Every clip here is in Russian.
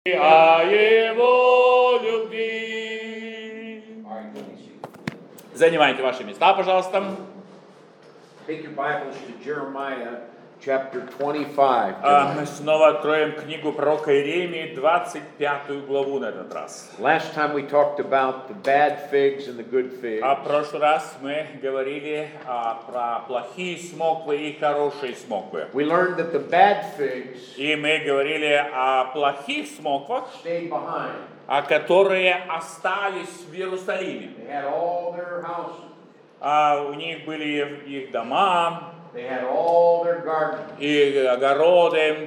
о Его любви. Занимайте ваши места, пожалуйста. Take your Bibles to Jeremiah chapter 25. Мы снова откроем книгу пророка Иеремии, 25 главу на этот раз. Last time we talked about the bad figs and the good figs. В прошлый раз мы говорили про плохие смоквы и хорошие смоквы. We learned that the bad figs И мы говорили о плохих смоквах, stayed behind. которые остались в Иерусалиме. They had all their houses. У них были их дома, They had all their gardens. и огороды,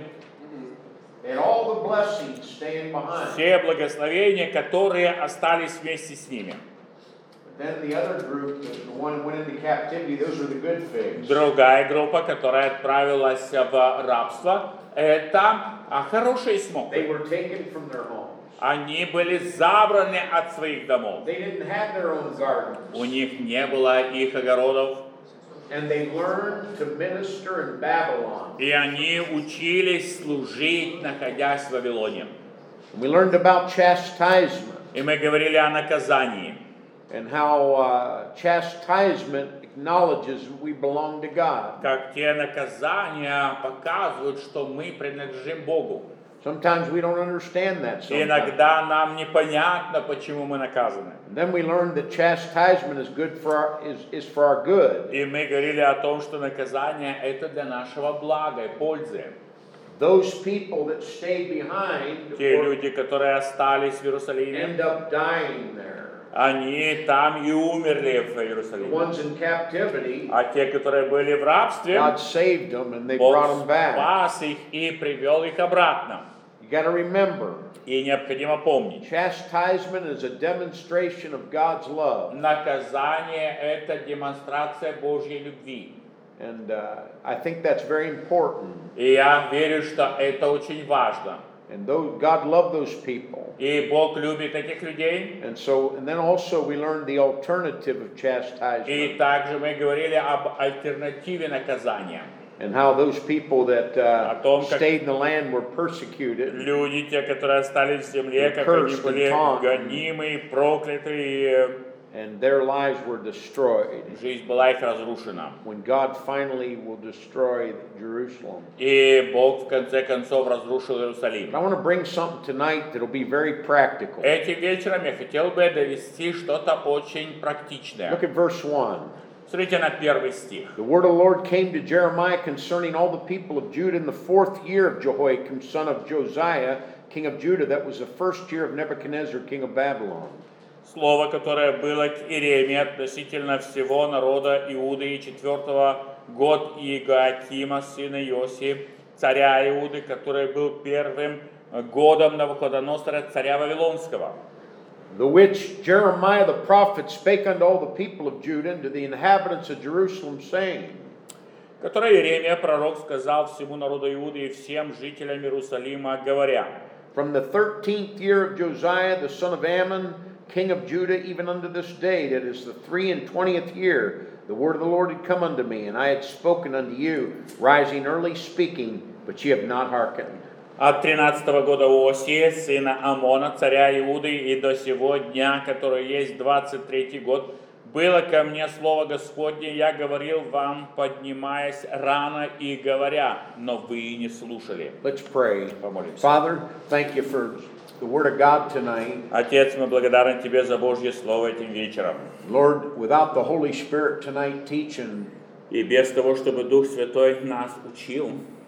They had all the blessings staying behind. все благословения, которые остались вместе с ними. But then the other group, the one who went into captivity, those were the good figs. Другая группа, которая отправилась в рабство, это хорошие They смоквы. were taken from their homes. Они были забраны от своих домов. They didn't have their own gardens. У них не было их огородов. And they learned to minister in Babylon. И они учились служить, находясь в Вавилоне. We learned about chastisement И мы говорили о наказании. and how chastisement acknowledges we belong to God. Как те наказания показывают, что мы принадлежим Богу. Sometimes we don't understand that. Sometimes. Иногда нам непонятно, почему мы наказаны. And then we learned that chastisement is good for is for our good. И мы говорили о том, что наказание это для нашего блага и пользы. Those people that stayed behind Те люди, которые остались в Иерусалиме, end up dying there. они там и умерли в The Иерусалиме. ones in captivity, А те, которые были в рабстве, God saved them and they Бог brought them back. спас их и привел их обратно. You got to remember, И необходимо помнить, chastisement is a demonstration of God's love. наказание это демонстрация Божьей любви. And I think that's very important. И я верю, что это очень важно. And God loved those people. И Бог любит этих людей. And then also we learned the alternative of И chastisement также мы говорили об альтернативе наказания. and how those people that О том, как stayed in the land were persecuted. люди, те, которые остались в земле, как они были гонимы, прокляты, And their lives were destroyed жизнь была их разрушена. when God finally will destroy Jerusalem. И Бог в конце концов разрушил Иерусалим. But I want to bring something tonight that'll be very practical. Этим вечером я хотел бы довести что-то очень практичное. Look at verse 1. Смотрите на первый стих. The word of the Lord came to Jeremiah concerning all the people of Judah in the 4th year of Jehoiakim, son of Josiah, king of Judah. That was the 1st year of Nebuchadnezzar, king of Babylon. Слово, которое было к Иеремии относительно всего народа Иуды и 4-го год Иоакима, сына Иосии, царя Иуды, который был первым годом Навуходоносора, царя Вавилонского. The which Jeremiah the prophet spake unto all the people of Judah and to the inhabitants of Jerusalem, saying, Который Иеремия, пророк, сказал всему народу Иуды и всем жителям Иерусалима, говоря: From the 13th year of Josiah the son of Ammon, king of Judah, even unto this day, that is the 23rd year, the word of the Lord had come unto me, and I had spoken unto you, rising early speaking, but ye have not hearkened. От 13-го года Иосии, сына Амона, царя Иуды, и до сего дня, который есть 23-й год, было ко мне слово Господне, я говорил вам, поднимаясь рано и говоря, но вы не слушали. Let's pray. Помолимся. Father, thank you for the word of God tonight. Отец, мы благодарны Тебе за Божье Слово этим вечером. Lord, without the Holy Spirit tonight teaching, И без того, чтобы Дух Святой нас учил,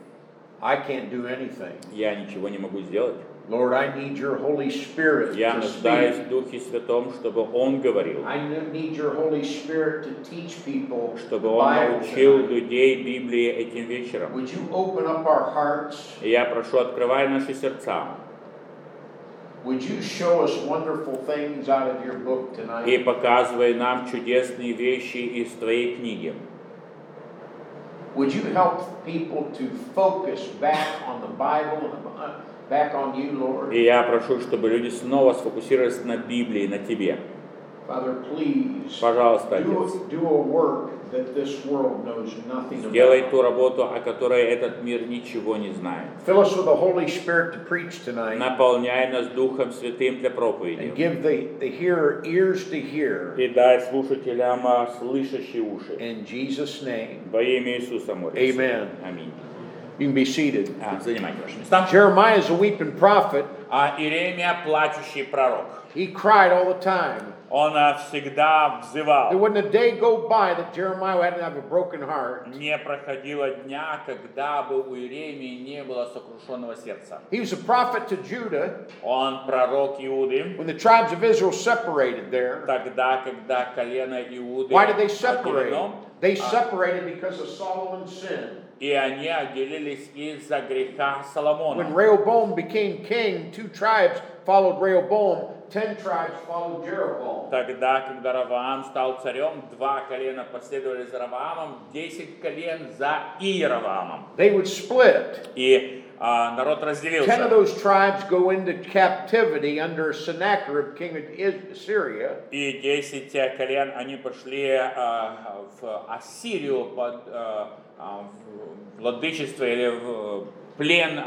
I can't do anything. я ничего не могу сделать. Lord, I need your Holy Spirit Я to нуждаюсь speak. в Духе Святом, чтобы Он говорил, I need your Holy Spirit to teach people чтобы the Он Bible научил tonight. людей Библии этим вечером. Would you open up our hearts? И я прошу, открывай наши сердца Would you show us wonderful things out of your book и tonight? показывай нам чудесные вещи из Твоей книги. Would you help people to focus back on the Bible and back on you, Lord? И я прошу, чтобы люди снова сфокусировались на Библии, на Тебе. Father, please Пожалуйста, Отец, do a work that this world knows nothing Сделай about. ту работу, о которой этот мир ничего не знает. Fill us with the Holy Spirit to preach tonight, Наполняй нас Духом Святым для проповеди. and give the hearer ears to hear. И дай слушателям слышащие уши. In Jesus' name, Во имя Иисуса молимся. Amen. Аминь. You can be seated. Занимайте ваши места. Jeremiah is a weeping prophet. Иеремия плачущий пророк. He cried all the time. Он всегда There взывал. wasn't a day go by that Jeremiah hadn't have a broken heart. Не проходило дня, когда бы у Иеремии не было сокрушенного сердца. He was a prophet to Judah Он пророк Иуды. when the tribes of Israel separated there. Тогда, когда колено Иуды Why did they separate? отделено, They separated because of Solomon's sin. и они отделились из-за греха When Соломона. Rehoboam became king, 2 tribes followed Rehoboam, 10 tribes followed Jeroboam. Тогда, когда Раваам стал царем, 2 колена последовали за Раваамом, 10 колен за Иераваамом. They would split. И народ 10 of разделился. those tribes go into captivity under Sennacherib, king of Assyria. И 10 колен, они пошли в Ассирию под владычество или в плен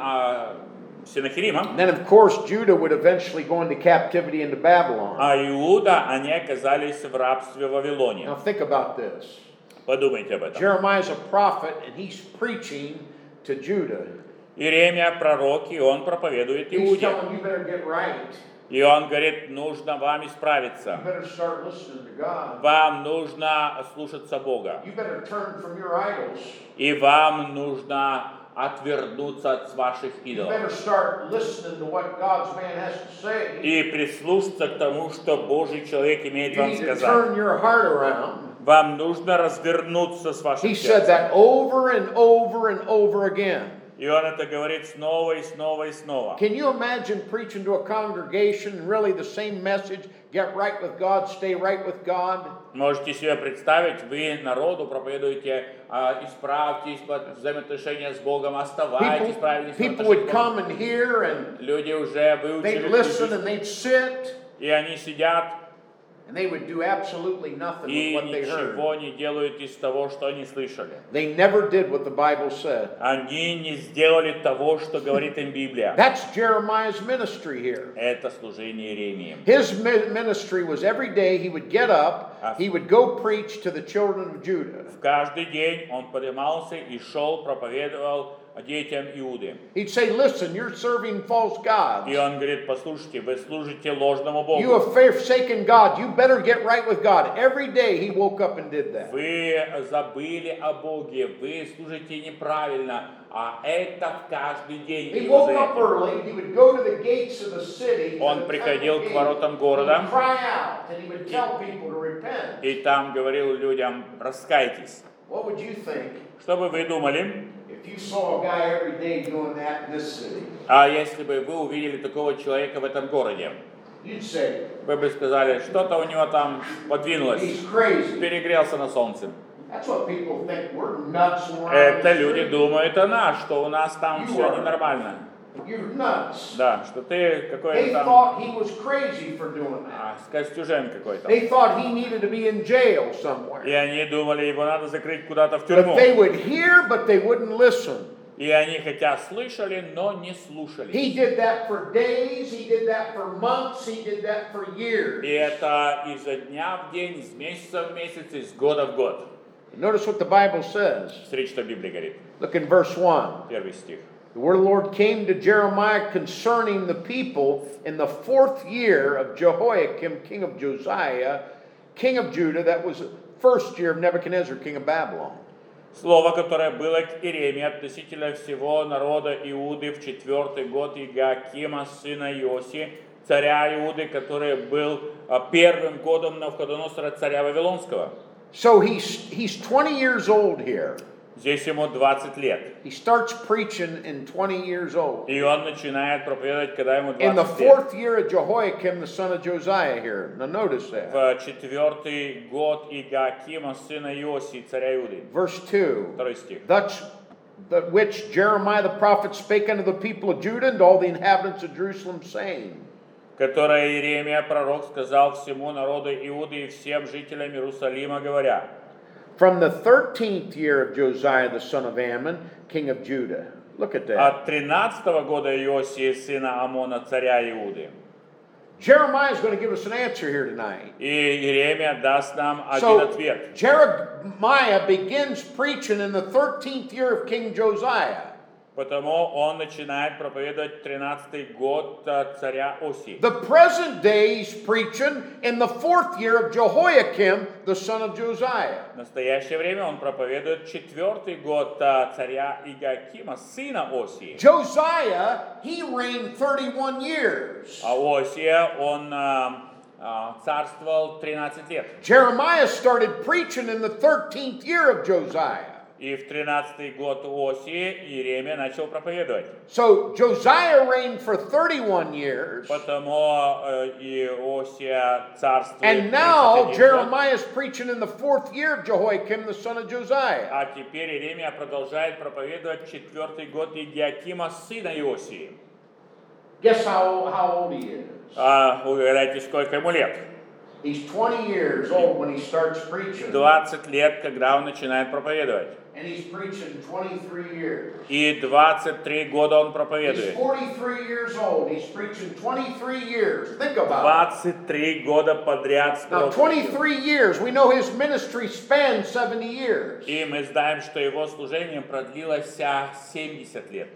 Сенахерима. And then, of course, Judah would eventually go into captivity into Babylon. А Иуда, они оказались в рабстве в Вавилоне. Now, think about this. Подумайте об этом. Jeremiah is a prophet, and he's preaching to Judah. Иеремия пророк, и он проповедует He's Иуде. telling you better get right. И он говорит, нужно вам You исправиться. better start listening to God. Вам нужно слушаться Бога. You better turn from your idols. И вам нужно отвернуться от ваших You идолов. better start listening to what God's man has to say. И прислушаться к тому, что Божий человек имеет You вам need to сказать. turn your heart around. Вам нужно развернуться с вашим He said сердцем. that over and over and over again. И он это говорит снова и снова и снова. Can you imagine preaching to a congregation really the same message? Get right with God, stay right with God. Можете себе представить, вы народу проповедуете, исправьтесь, взаимоотношения с Богом, оставайтесь, правильно People would come and hear and Люди уже they'd выучили listen язык, and they'd sit и они сидят and they would do absolutely nothing и with what they heard. ничего не делают из того, что они слышали. They never did what the Bible said. Они не сделали того, что говорит им Библия. That's Jeremiah's ministry here. Это служение Иеремии. His ministry was every day he would get up, he would go preach to the children of Judah. В каждый день он поднимался и шел, проповедовал детям Иуды. He'd say, listen, you're serving false gods. И он говорит, послушайте, вы служите ложному Богу. You have forsaken God. You better get right with God. Every day he woke up and did that. Вы забыли о Боге, вы служите неправильно, а это каждый день. He его woke up занимает. early. He would go to the gates of the city. Он приходил к воротам города. He would cry out and he would tell people to repent. И там говорил людям, раскайтесь. What would you think Что бы вы думали, if you saw a guy every day doing that in this city? если бы вы увидели такого человека в этом городе? You'd say, Вы бы сказали, что-то у него там подвинулось, he's crazy. перегрелся на солнце. That's what people think. We're nuts when we're on Это the люди street. думают о нас, что у нас там все ненормально. You're nuts. Да, что ты какой-то They там thought he was crazy for doing that. скостюжен какой-то. They thought he needed to be in jail somewhere. И они думали, его надо закрыть куда-то в But тюрьму. they would hear, but they wouldn't listen. И они хотя слышали, но не слушали. He did that for days, he did that for months, he did that for years. И это изо дня в день, из месяца в месяц, из года в год. Notice what the Bible says. Смотрите, что Библия говорит. Look in verse 1. Первый стих. The word of the Lord came to Jeremiah concerning the people in the 4th year of Jehoiakim, king of Josiah, king of Judah. That was the 1st year of Nebuchadnezzar, king of Babylon. Слово, которое было к Иеремии относительно всего народа Иуды в 4-й год Иоакима, сына Иосии, царя Иуды, который был первым годом Навуходоносора, царя Вавилонского. So he's 20 years old here. Здесь ему 20 лет. He starts preaching in 20 years old. И он начинает проповедовать, когда ему In the 20 лет. 4th year of Jehoiakim, the son of Josiah here. Now notice that. В 4-й год Иоакима, сына Иосии, царя Иуды. Verse 2. 2 стих. That's the which Jeremiah the prophet spake unto the people of Judah and all the inhabitants of Jerusalem, saying, Которое Иеремия, пророк, сказал всему народу Иуды и всем жителям Иерусалима, говоря, from the 13th year of Josiah the son of Ammon, king of Judah. Look at that. От 13-го года Иосии, сына Амона, царя Иуды. Jeremiah is going to give us an answer here tonight. И Иеремия даст нам один So ответ. Jeremiah begins preaching in the 13th year of King Josiah. Потому он начинает проповедовать 13-й год царя Осии. The present day he's preaching in the 4th year of Jehoiakim, the son of Josiah. В настоящее время он проповедует 4-й год царя Иоакима, сына Осии. Josiah, he reigned 31 years. А Осия, он царствовал 13 лет. Jeremiah started preaching in the 13th year of Josiah. И в 13-й год Осии Иеремия начал проповедовать. So Josiah reigned for 31 years. Потому Иосия царствует And now 31 год. Jeremiah is preaching in the 4th year of Jehoiakim, the son of Josiah. А теперь Иеремия продолжает проповедовать 4-й год Иоакима, сына Иосии. Guess how old he is? Угадайте, сколько ему лет? He's 20 years old when he starts preaching. 20 лет, когда он начинает проповедовать. And he's preaching 23 years. И 23 года он He's проповедует. 43 years old. He's preaching 23 years. Think about it. 23 года подряд. Now, 23 years, we know his ministry spanned 70 years. И мы знаем, что его служение продлилось 70 лет.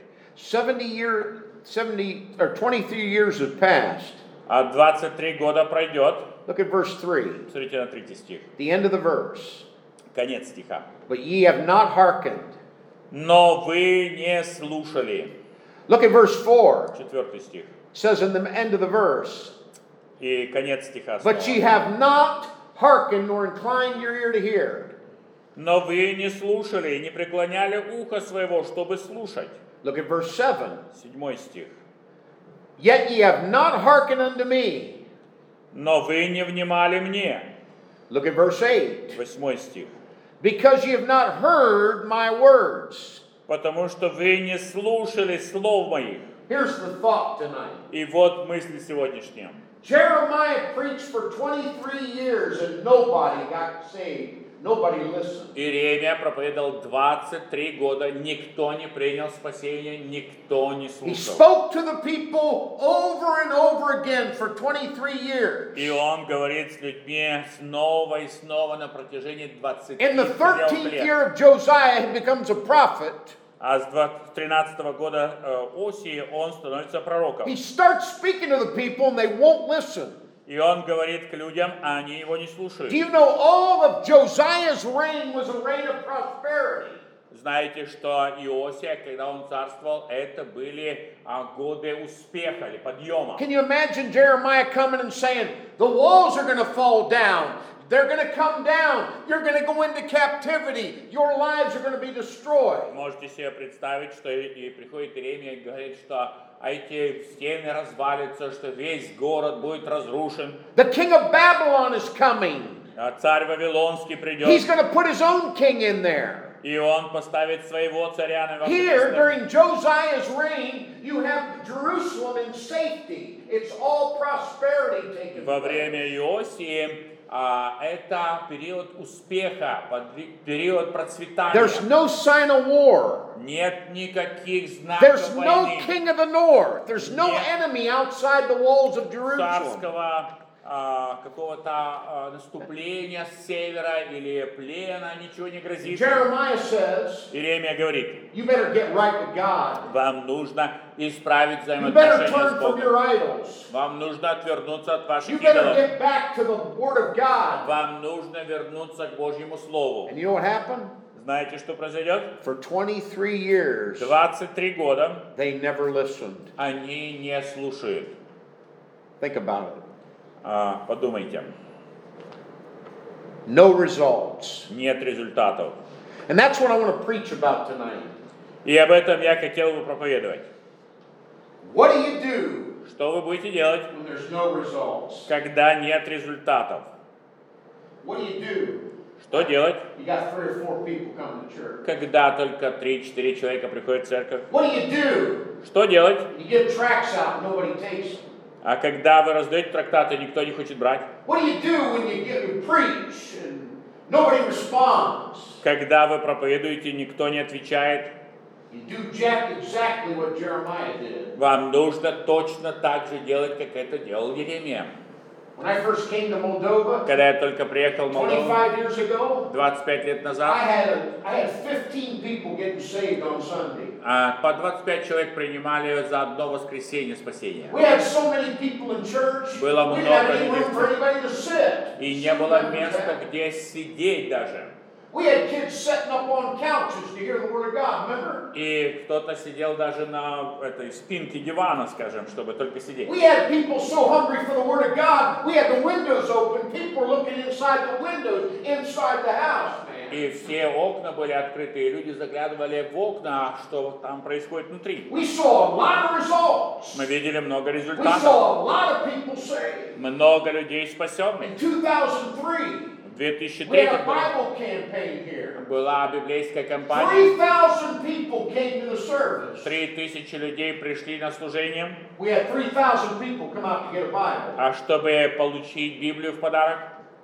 23 years have passed. А 23 года пройдет. Look at verse 3, Смотрите на 3 стих. the end of the verse. Конец стиха. But ye have not hearkened. Но вы не слушали. Look at verse 4. 4 стих. It says in the end of the verse, И конец стиха. but ye снова. have not hearkened nor inclined your ear to hear. Но вы не слушали и не преклоняли ухо своего, чтобы слушать. Look at verse 7. 7 стих. Yet ye have not hearkened unto me. Но вы не внимали мне. Look at verse 8. 8 стих. Because ye have not heard my words. Потому что вы не слушали слов моих. Here's the thought tonight. И вот мысли сегодняшние. Jeremiah preached for 23 years and nobody got saved. Nobody listened. Иеремия проповедовал 23 года, никто не принял спасение, никто не He слушал. spoke to the people over and over again for 23 years. И он говорит с людьми снова и снова на протяжении 23 In the 13th лет. year of Josiah, he becomes a prophet. А с 13 года Осии он становится пророком. He starts speaking to the people and they won't listen. И он говорит к людям, а они его не слушают. Do you know all of Josiah's reign was a reign of prosperity? Знаете, что Иосия, когда он царствовал, это были годы успеха или подъема. Can you imagine Jeremiah coming and saying, the walls are going to fall down. They're going to come down. You're going to go into captivity. Your lives are going to be destroyed. Можете себе представить, что и приходит Иеремия и говорит, что эти стены развалятся, что весь город будет разрушен. The king of Babylon is coming. Царь Вавилонский придет. He's going to put his own king in there. И он поставит своего царя на Here, место. during Josiah's reign, you have Jerusalem in safety. It's all prosperity taking Во place. время Иосии это период успеха, период процветания. There's no sign of war. Нет никаких знаков There's no войны. king of the north. There's no Нет. enemy outside the walls of Jerusalem. Царского какого-то наступления с севера или плена, ничего не грозит. Jeremiah says, Иеремия говорит, you better get right with God. вам нужно исправить You better взаимоотношения с turn from your Богом. idols. Вам нужно отвернуться от You ваших better идолов. get back to the Word of God. Вам нужно вернуться к Божьему Слову. And you know what happened? Знаете, что произойдет? For 23 years, 23 года they never listened. они не слушают. Think about it. Подумайте. No results. Нет результатов. And that's what I want to preach about tonight. И об этом я хотел бы проповедовать. What do you do Что вы будете делать, when there's no results? когда нет результатов? What do you do? Что делать, You got 3 or 4 people coming to church. когда только 3-4 человека приходят в церковь? What do you do? Что делать, You give tracts out and nobody takes them. когда вы раздаете трактаты, никто не хочет брать? What do you do when you preach and Nobody responds. Когда вы проповедуете, никто не отвечает. You do exactly what Jeremiah did. Вам нужно точно так же делать, как это делал Иеремия. When I first came to Moldova, Когда я только приехал в Молдову 25 years ago, 25 лет I назад, had 15 people getting saved on Sunday. по 25 человек принимали за одно воскресенье спасения. We had so many people in church, Было we didn't have много any людей room for anybody to sit. И не было места, где сидеть даже. We had kids sitting up on couches to hear the Word of God, remember? И кто-то сидел даже на этой спинке дивана, скажем, чтобы только сидеть. We had people so hungry for the Word of God, we had the windows open, people were looking inside the windows, inside the house, man. И все окна были открыты, и люди заглядывали в окна, что там происходит внутри. We saw a lot of results. Мы видели много We результатов. saw a lot of people saved. Много людей спасенных. In 2003, В we 2003 had a Bible campaign here. была библейская кампания. 3,000 people came to the service. 3000 людей пришли на служение. We had 3,000 people come out to get a Bible. А чтобы получить Библию в подарок,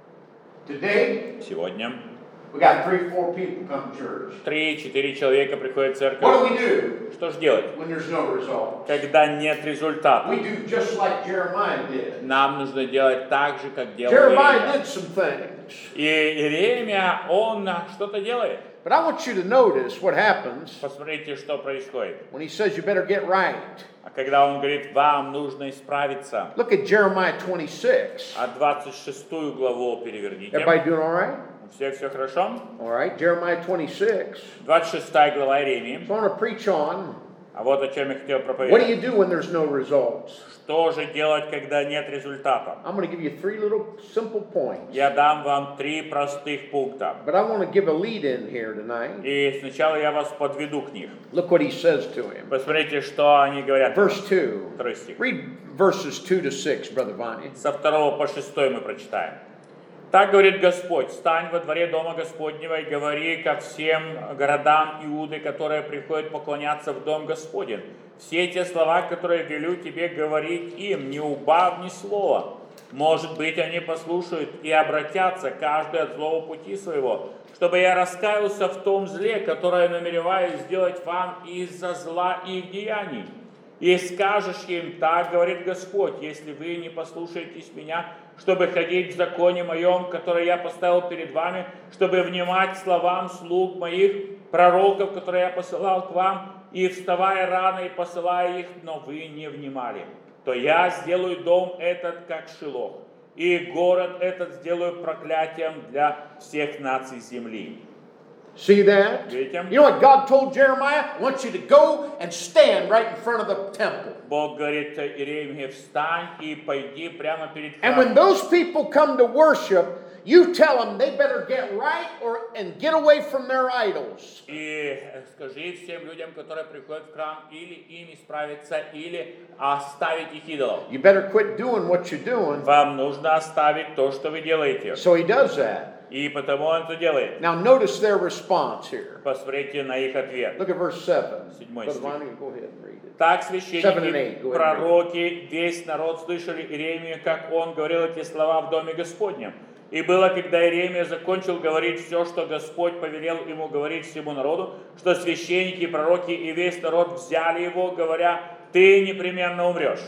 Today, сегодня we got 3-4 people come to church. 3-4 человека приходят в церковь. What do we do Что же делать, when there's no result? когда нет результата? We do just like Jeremiah did. Нам нужно делать так же, как делал Jeremiah Иеремия. did some things. И Иеремия, он что-то делает. But I want you to notice what happens Посмотрите, что происходит. when he says you better get right. А когда он говорит, вам нужно исправиться, Look at Jeremiah 26. а 26 главу переверните. Everybody doing all right? У всех все хорошо? All right, Jeremiah 26. 26 глава Иеремии. So I want to preach on А вот о чем я хотел what do проповедовать. you do when there's no results. Что же делать, когда нет результата? I'm going to give you 3 little simple points. Я дам вам 3 простых пункта. But I want to give a lead in here tonight. И сначала я вас подведу к них. Look what he says to him. Посмотрите, что они говорят. Verse 2. Второй стих. Read verses 2 to 6, Brother Vani. Со 2 по 6 мы прочитаем. Так говорит Господь: «Стань во дворе дома Господнего и говори ко всем городам Иуды, которые приходят поклоняться в дом Господень. Все те слова, которые велю тебе говорить им, не убавь ни слова. Может быть, они послушают и обратятся, каждый от злого пути своего, чтобы я раскаялся в том зле, которое намереваюсь сделать вам из-за зла их деяний. И скажешь им: так говорит Господь, если вы не послушаетесь меня, чтобы ходить в законе моем, который я поставил перед вами, чтобы внимать словам слуг моих, пророков, которые я посылал к вам, и вставая рано и посылая их, но вы не внимали, то я сделаю дом этот, как Шилох, и город этот сделаю проклятием для всех наций земли». See that? Видите? You know what God told Jeremiah? I want you to go and stand right in front of the temple. Бог говорит Иеремии: встань и пойди прямо перед And when храмом. those people come to worship, you tell them they better get right and get away from their idols. И скажи всем людям, которые приходят в храм, или им исправиться, или оставить их идолов. You better quit doing what you're doing. Вам нужно оставить то, что вы делаете. So he does that. И потому он это делает. Now notice their response here. Посмотрите на их ответ. Look at verse 7. Седьмой Brother стих. Vani, go ahead and read it. Так 7 and 8, священники, go ahead. пророки, весь народ слышали Иеремию, как он говорил эти слова в доме Господнем. И было, когда Иеремия закончил говорить все, что Господь повелел ему говорить всему народу, что священники, пророки и весь народ взяли его, говоря: ты непременно умрешь.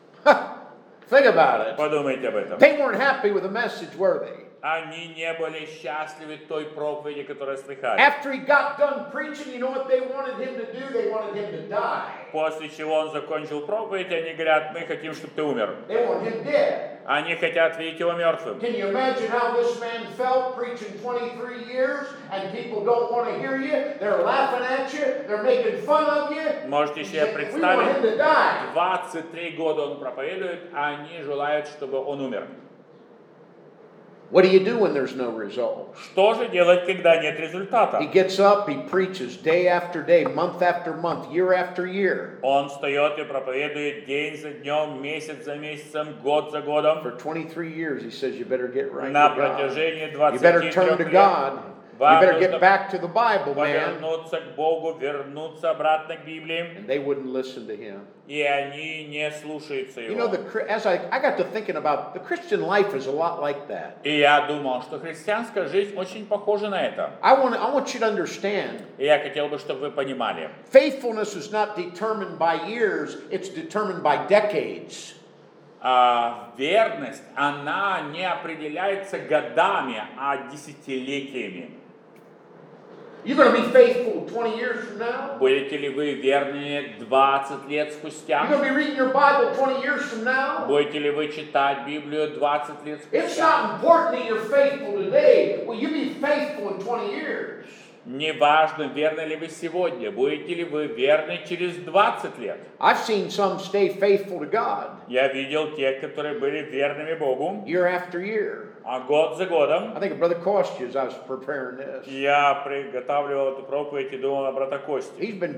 Think about it. Подумайте об этом. They weren't happy with the message, were they? Они не были счастливы той проповеди, которую слыхали. After he got done preaching, you know what they wanted him to do? They wanted him to die. После чего он закончил проповедь, они говорят: мы хотим, чтобы ты умер. They want him dead. Они хотят видеть его мертвым. Can you imagine how this man felt preaching 23 years and people don't want to hear you? They're laughing at you. They're making fun of you. Можете себе We want him представить, to die. 23 года он проповедует, а они желают, чтобы он умер. What do you do when there's no result? Что же делать, когда нет результата? He gets up, he preaches day after day, month after month, year after year. Он встает и проповедует день за днем, месяц за месяцем, год за годом. For 23 years, he says, you better get right На with God. протяжении You better turn 23 to лет God. Вам better нужно get back to the Bible, man. повернуться к Богу, вернуться обратно к Библии. And they wouldn't listen to him. И они не слушаются You know, его. as I got to thinking about the Christian life is a lot like that. И я думал, что христианская жизнь очень похожа на это. I want you to understand. И я хотел бы, чтобы вы понимали. Faithfulness is not determined by years, it's determined by decades. Верность, она не определяется годами, а десятилетиями. You're going to be faithful 20 years from now? Будете ли вы верны 20 лет спустя? You're going to be reading your Bible 20 years from now? Будете ли вы читать Библию 20 лет It's спустя? not important that you're faithful today. Will you be faithful in 20 years? Неважно, верны ли вы сегодня, будете ли вы верны через 20 лет. I've seen some stay faithful to God Я видел тех, которые были верными Богу, year after year. а год за годом. I think of Brother Kostya as I was preparing this. Я приготавливал эту проповедь и думал о брата Косте.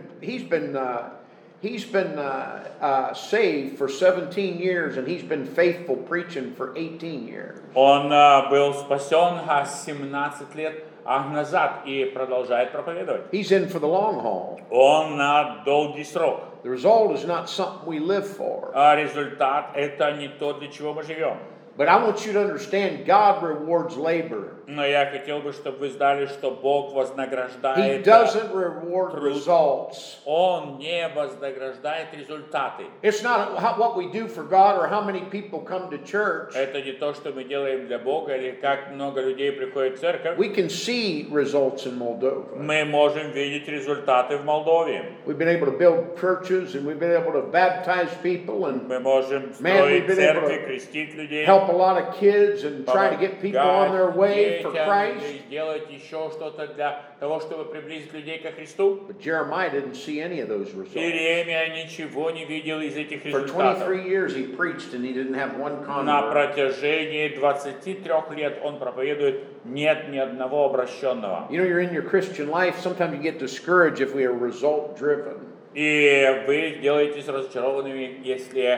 He's been saved for 17 years, and he's been faithful preaching for 18 years. Он был спасен 17 лет назад и продолжает проповедовать. He's in for the long haul. Он на долгий срок. The result is not something we live for. А результат – это не то, для чего мы живем. But I want you to understand, God rewards labor. Но я хотел бы, чтобы вы знали, что Бог He вознаграждает doesn't reward труд. results. Он не вознаграждает результаты. It's not what we do for God or how many people come to church. Это не то, что мы делаем для Бога, или как много людей приходит в церковь. We can see results in Moldova. Мы можем видеть результаты в Молдове. We've been able to build churches and we've been able to baptize people and Мы можем Man, we've строить been able церкви, to крестить людей. help a lot of kids and try to get people on their way for Christ. И делать еще что-то для того, чтобы приблизить людей ко Христу. But Jeremiah didn't see any of those results. Иеремия ничего не видел из этих For результатов. 23 years he preached and he didn't have one На convert. протяжении 23 лет он проповедует, нет ни одного обращенного. You know, you're in your Christian life, sometimes you get discouraged if we are result driven. И вы делаетесь разочарованными, если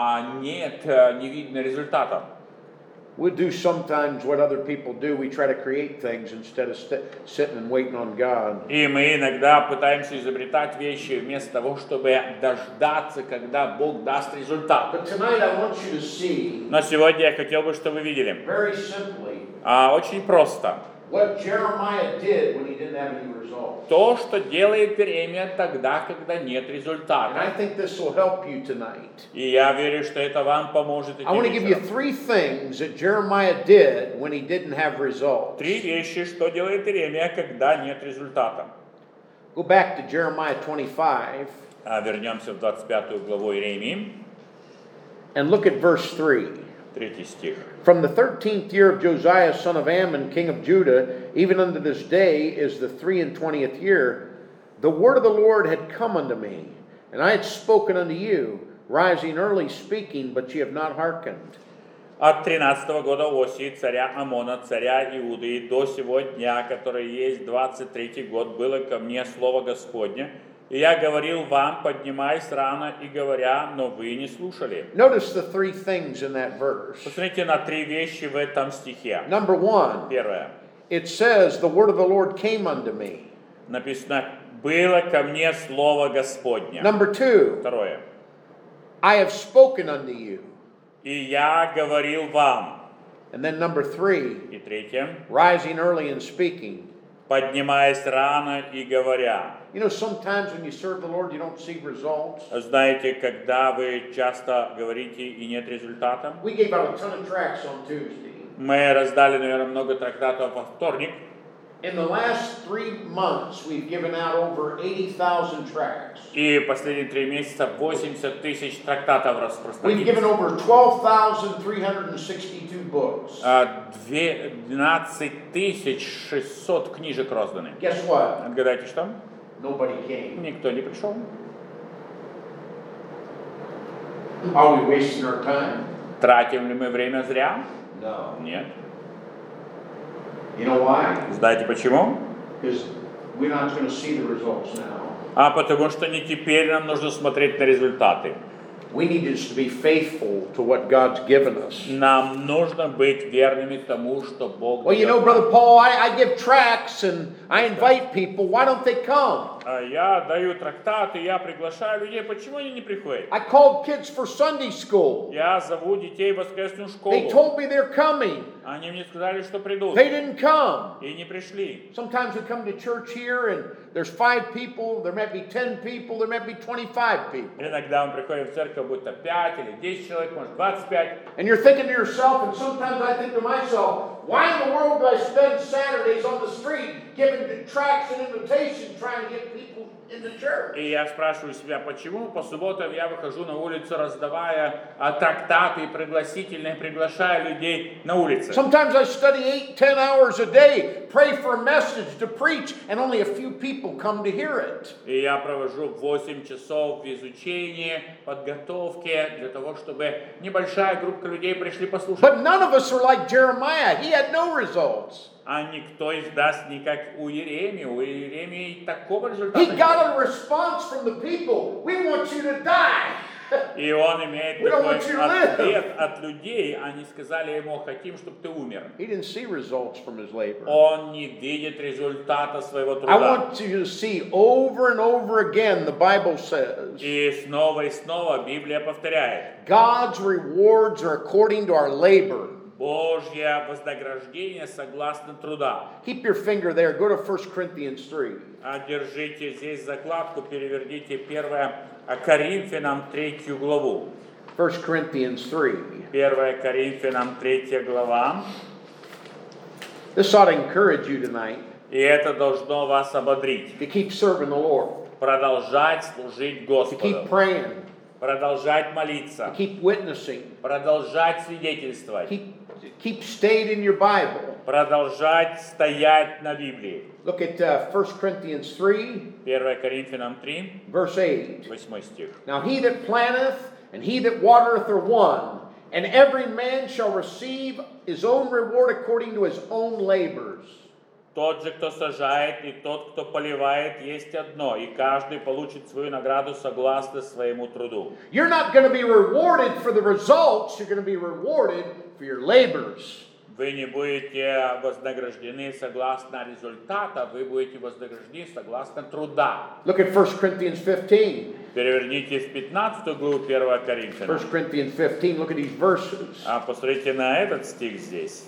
не видно результата. We do sometimes what other people do. We try to create things instead of sitting and waiting on God. И мы иногда пытаемся изобретать вещи вместо того, чтобы дождаться, когда Бог даст результат. But tonight I want you to see, Но сегодня я хотел бы, чтобы вы видели, very simply, очень просто, what Jeremiah did when he didn't have any results. то, что делает Иеремия тогда, когда нет And I результата. think this will help you tonight. И я верю, что это вам поможет I want to этим give you вечером. 3 things that Jeremiah did when he didn't have results. 3 вещи, что делает Иеремия, когда нет результата. Go back to Jeremiah 25 Вернемся в 25 главу Иеремии, and look at verse 3. 3 стих. From the 13th year of Josiah, son of Ammon, king of Judah, even unto this day is the 23rd year, the word of the Lord had come unto me, and I had spoken unto you, rising early speaking, but ye have not hearkened. От 13 года Осии, царя Амона, царя Иуды, до сего дня, который есть 23 год, было ко мне слово Господне, и я говорил вам, поднимаясь рано и говоря, но вы не слушали. Notice the 3 things in that verse. Посмотрите на 3 вещи в этом стихе. Number 1, Первое. it says, the word of the Lord came unto me. Написано, было ко мне слово Господне. Number 2, Второе. I have spoken unto you. И я говорил вам. And then number 3, И третье. rising early and speaking. Поднимаясь рано и говоря. You know, sometimes when you serve the Lord, you don't see results. Знаете, когда вы часто говорите и нет результата? We gave out a ton of tracts on Tuesday. Мы раздали, наверное, много трактатов во вторник. In the last 3 months, we've given out over 80,000 tracts. И последние 3 месяца 80 тысяч трактатов We've распространились. given over 12,362 books. 12 600 книжек розданы. Guess what? Отгадайте, что? Nobody came. Никто не пришел. Are we wasting our time? Тратим ли мы время зря? No. Нет. You know why? Знаете почему? Because we're not going to see the results now. Потому что не теперь нам нужно смотреть на результаты. We need just to be faithful to what God's given us. Нам нужно быть верными тому, что Бог Well, you know, дает Brother нам. Paul, I give tracts and I invite people. Why don't they come? Я даю трактаты, я приглашаю людей. Почему они не приходят? I called kids for Sunday school. Я зову детей в воскресную They школу. told me they're coming. Они мне сказали, что придут. They didn't come. И не пришли. Sometimes we come to church here and there's 5 people, there might be 10 people, there might be 25 people. Иногда мы приходим в церковь, будто 5 или 10 человек, может 25. And you're thinking to yourself, and sometimes I think to myself, why in the world do I spend Saturdays on the street giving tracts and invitations trying to get people in the church? И я спрашиваю себя, почему по субботам я выхожу на улицу, раздавая трактаты и пригласительные, приглашая людей на улице. Sometimes I study 8-10 hours a day, pray for a message to preach, and only a few people come to hear it. И я провожу 8 часов в изучении, подготовке, для того, чтобы небольшая группа людей пришли послушать. But none of us are like Jeremiah. He had no results. А никто из нас не как у Иеремии. У Иеремии такого результата He нет. got a response from the people. We want you to die. И он имеет We don't такой want you to live. ответ от людей. Они сказали ему, хотим, чтобы ты умер. He didn't see results from his labor. Он не видит результата своего I труда. want you to see over and over again, the Bible says, И снова Библия повторяет. God's rewards are according to our labor. Божье вознаграждение согласно труда. Keep your finger there. Go to 1 Corinthians 3. Держите здесь закладку, переверните 1 Коринфянам 3 главу. 1 Corinthians 3. 1 Коринфянам 3 глава. This ought to encourage you tonight И это должно вас ободрить. to keep serving the Lord, Продолжать служить to keep Господу. praying, Продолжать to молиться. keep witnessing, Продолжать свидетельствовать. keep stayed in your Bible. Продолжать стоять на Библии. Look at 1 Corinthians 3, 1 Коринфянам 3, verse 8. 8 стих. Now he that planteth and he that watereth are one, and every man shall receive his own reward according to his own labors. Тот же, кто сажает, и тот, кто поливает, есть одно, и каждый получит свою награду согласно своему труду. You're not going to be rewarded for the results, you're going to be rewarded for your labors. Вы не будете вознаграждены согласно результата, вы будете вознаграждены согласно труда. Look at 1 Corinthians 15. Переверните в 15 главу 1 Коринфянам. 1 Corinthians 15, look at these verses. Посмотрите на этот стих здесь.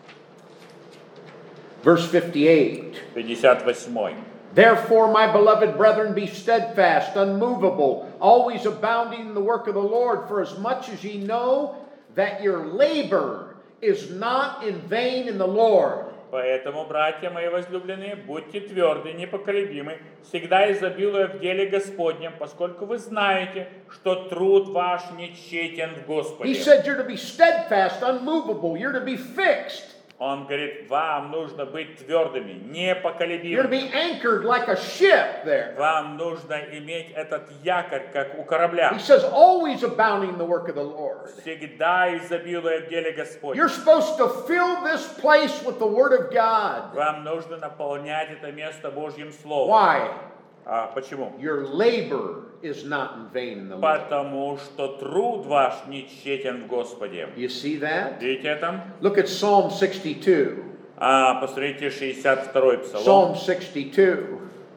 Verse 58. 58. Therefore, my beloved brethren, be steadfast, unmovable, always abounding in the work of the Lord, for as much as ye know that your labor is not in vain in the Lord. Поэтому, братья мои возлюбленные, будьте тверды, непоколебимы, всегда изобилуя в деле Господнем, поскольку вы знаете, что труд ваш не тщетен в He Господе. said you're to be steadfast, unmovable, you're to be fixed. Он говорит, вам нужно быть твердыми, You're to непоколебимыми. be anchored like a ship there. Вам нужно иметь этот якорь, как у корабля. He says always abounding in the work of the Lord. Всегда изобилуя в деле Господнем. You're supposed to fill this place with the Word of God. Вам нужно наполнять это место Божьим Словом. Why? Почему? Your labor is not in vain in the Lord. Потому что труд ваш не тщетен в Господе. You see that? Видите это? Look at Psalm 62. Посмотрите 62-й Psalm псалом. 62.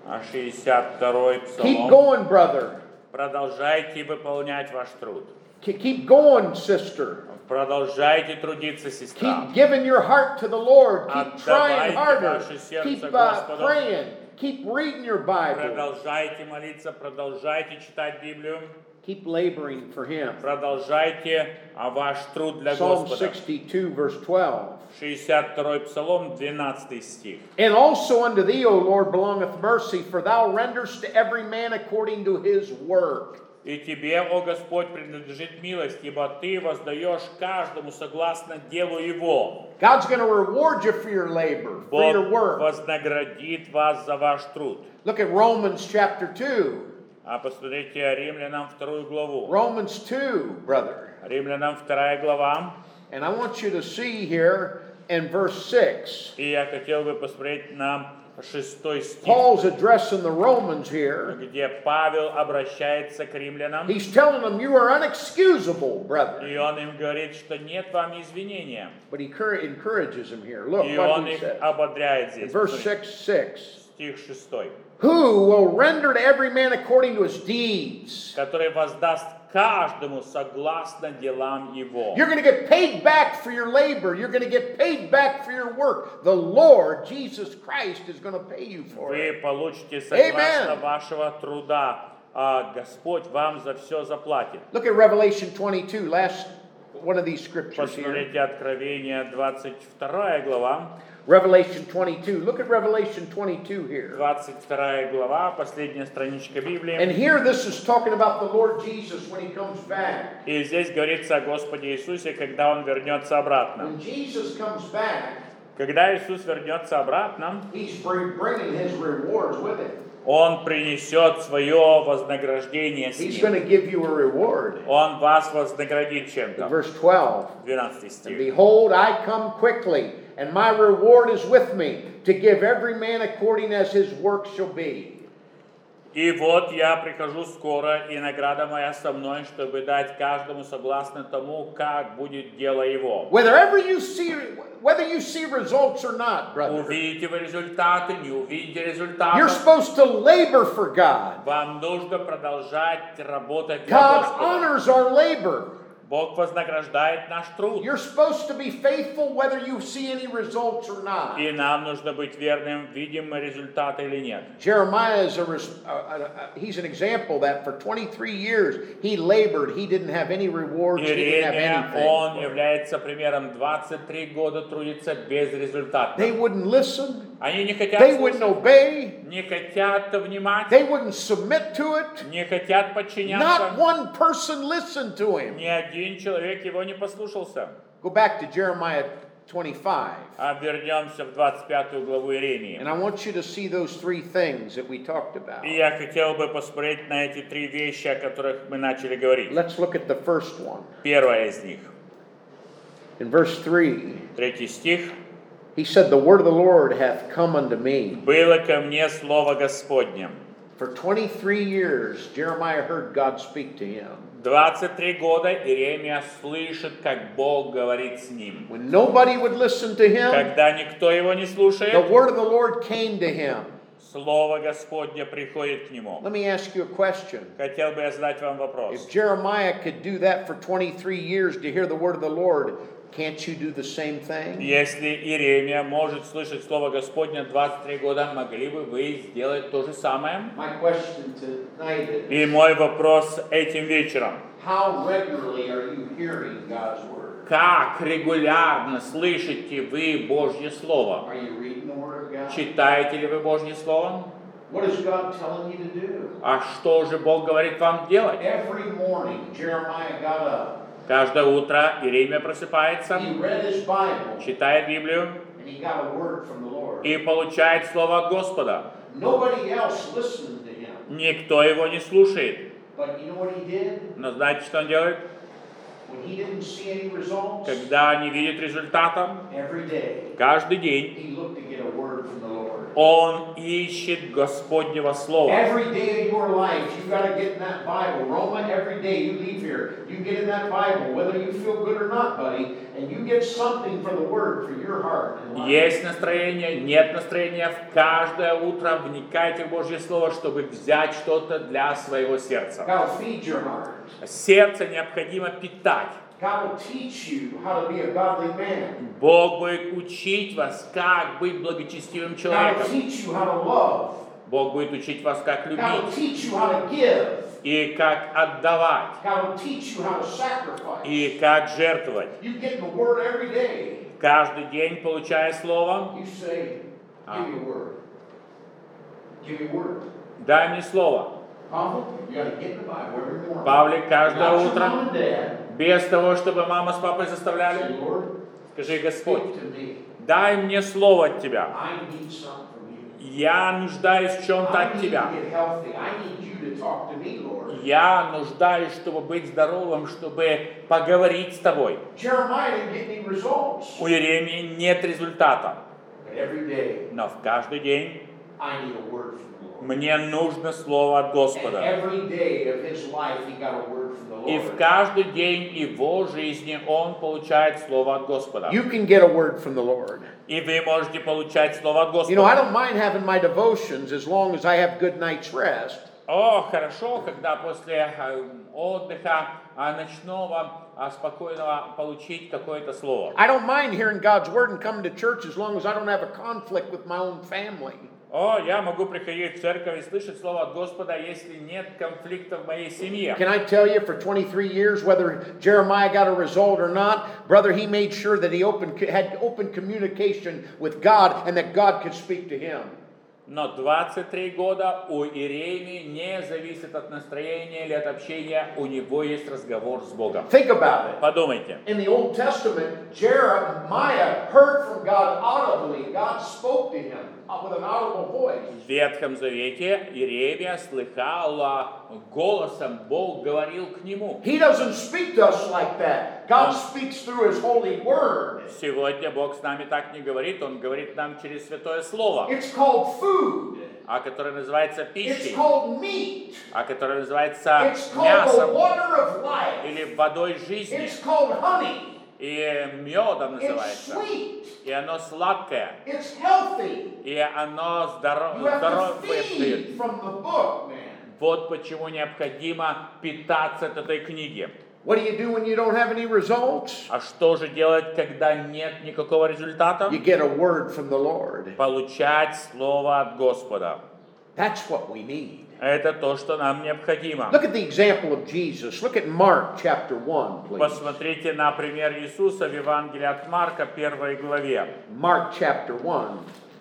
62-й Keep псалом. going, brother. Продолжайте выполнять ваш труд. Keep going, sister. Продолжайте трудиться, сестра. Keep giving your heart to the Lord. Keep trying Отдавайте harder. ваше сердце Keep Господу. praying. Keep reading your Bible. Продолжайте молиться, продолжайте читать Библию. Keep laboring for Him. Продолжайте ваш труд для Psalm Господа. 62, verse 12. 62-й псалом, 12 стих. And also unto thee, O Lord, belongeth mercy, for thou renderest to every man according to his work. И тебе, о Господь, принадлежит милость, ибо ты воздаешь каждому согласно делу его. God's going to reward you for your labor, for your Бог work. вознаградит вас за ваш труд. Look at Romans chapter 2. Посмотрите Римлянам 2 главу. Romans 2, brother. Римлянам 2 глава. And I want you to see here in verse 6. И я хотел бы посмотреть на 6 стих, Paul's addressing the Romans here. где Павел обращается к римлянам, He's telling them, you are unexcusable, brethren. и он им говорит, что нет вам извинения. But he encourages them here. Look И what он he их says. ободряет In здесь. verse Смотрите, 6. стих 6, Who will render to every man according to his deeds. который воздаст каждому согласно делам его. You're going to get paid back for your labor. You're going to get paid back for your work. The Lord Jesus Christ is going to pay you for it. Вы получите согласно Amen. вашего труда, а Господь вам за все заплатит. Look at Revelation 22, last one of these scriptures here. Посмотрите Откровение 22 глава. Revelation 22. Look at Revelation 22 here. 22 глава, последняя страничка Библии. And here this is talking about the Lord Jesus when he comes back. И здесь говорится о Господе Иисусе, когда Он вернется обратно. When Jesus comes back, Когда Иисус вернется обратно, he's bringing his rewards with him. Он принесет свое вознаграждение с He's Ним. going to give you a reward. Он вас вознаградит In чем-то. verse 12. 12 And стих. behold, I come quickly, and my reward is with me, to give every man according as his work shall be. И вот я прихожу скоро, и награда моя со мной, чтобы дать каждому согласно тому, как будет дело его. Whether you see results or not, brother, Увидите вы результаты, не увидите you're результатов. supposed to labor for God. Вам нужно продолжать работать для God Господа. honors our labor. Бог вознаграждает наш труд. You're supposed to be faithful whether you see any results or not. И нам нужно быть верным, видим мы результаты или нет. Jeremiah is he's an example that for 23 years he labored. He didn't have any rewards. He didn't have Иеремия, он anything. является примером. 23 года трудится без результата. They wouldn't listen. Они не хотят They wouldn't слушать, obey. не хотят внимать, They wouldn't submit to it. не хотят Not подчиняться. one person listened to him. Ни один человек его не послушался. Go back to Jeremiah 25. А вернемся в 25 главу And Иеремии. I want you to see those three things that we talked about. И я хотел бы посмотреть на эти три вещи, о которых мы начали говорить. Let's look at the first one. Первая из них. In verse 3, 3 стих. he said, The word of the Lord hath come unto me. «Было ко мне слово Господне». For 23 years, Jeremiah heard God speak to him. 23 года Иеремия слышит, как Бог говорит с ним. When nobody would listen to him, Когда никто его не the слушает, word of the Lord came to him. слово Господне приходит к нему. Let me ask you a question. Хотел бы я задать вам вопрос. If Jeremiah could do that for 23 years to hear the word of the Lord, can't you do the same thing? Если Иеремия может слышать слово Господне 23 года, могли бы вы сделать то же самое? My question tonight is, И мой вопрос этим вечером. how regularly are you hearing God's word? Как регулярно слышите вы Божье Слово? Are you reading the word of God? Читаете ли вы Божье Слово? What is God telling you to do? А что же Бог говорит вам делать? Every morning, Jeremiah got up. Каждое утро Иеремия просыпается, He read his Bible, читает Библию and he got a word from the Lord. и получает Слово от Господа. Nobody else listened to him. Никто его не слушает. But you know what he did? Но знаете, что он делает? When he didn't see any results, Когда не видит результата, every day каждый день he looked to get a word from the Lord. он ищет Господнего Слова. Every day of your life, you've got to get in that Bible. Roma, every day you leave here, you get in that Bible, whether you feel good or not, buddy, and you get something from the Word for your heart and life. Есть настроение, нет настроения. В каждое утро вникайте в Божье Слово, чтобы взять что-то для своего сердца. God will feed your heart. Сердце необходимо питать. God will teach you how to be a godly man. Бог будет учить вас, как быть благочестивым God will человеком. teach you how to love. Бог будет учить вас, как God will любить teach you how to give. и как отдавать, God will teach you how to sacrifice. и как жертвовать. You get in the Word every day. Каждый день, получая Слово, You say, give me a word. Give me a word. дай мне Слово. Papa, you got to get in the Bible every morning. Павлик, каждое Not your утро, mom and dad. без того, чтобы мама с папой Say, заставляли, Lord, скажи: Господь, speak to me. дай мне Слово от Тебя. I need something from you. Я нуждаюсь в чем-то I от need Тебя. to get healthy. I need you to talk to me, Lord. Я нуждаюсь, чтобы быть здоровым, чтобы поговорить с Тобой. Jeremiah didn't get any results. У Иеремии нет результата, But every day, но в каждый день I need a word from the Lord. Мне нужно слово от And Господа. every day of his life, he got a word from the И в Lord. каждый день его жизни он получает слово от Господа. You can get a word from the Lord. И вы можете получать слово от You know, I Господа. don't mind having my devotions as long as I have good night's rest. О, хорошо, когда после отдыха ночного спокойного получить какое-то слово. I don't mind hearing God's word and coming to church as long as I don't have a conflict with my own family. О, я могу приходить в церковь и слышать слово от Господа, если нет конфликта в моей семье. Can I tell you, for 23 years, whether Jeremiah got a result or not, brother, he made sure that he had open communication with God and that God could speak to him. Но 23 года у Иеремии не зависит от настроения или от общения, у него есть разговор с Богом. Think about it. Подумайте. In the Old Testament, Jeremiah heard from God audibly. God spoke to him with an audible voice. В Ветхом Завете Иеремия слыхал голосом, Бог говорил к нему. He doesn't speak to us like that. God speaks through his holy word. Сегодня Бог с нами так не говорит, Он говорит нам через Святое Слово, It's called food. которое называется It's пищей, called meat. которое называется It's called the мясом water of life. или водой жизни, It's called honey. и медом It's называется, sweet. и оно сладкое, It's healthy. и оно You have to здоровое feed дает. from the book, man. Вот почему необходимо питаться от этой книги. What do you do when you don't have any results? А что же делать, когда нет никакого результата? You get a word from the Lord. Получать слово от Господа. That's what we need. Это то, что нам необходимо. Look at the example of Jesus. Look at Mark chapter 1, please. Посмотрите на пример Иисуса в Евангелии от Марка, 1 главе. Mark chapter 1.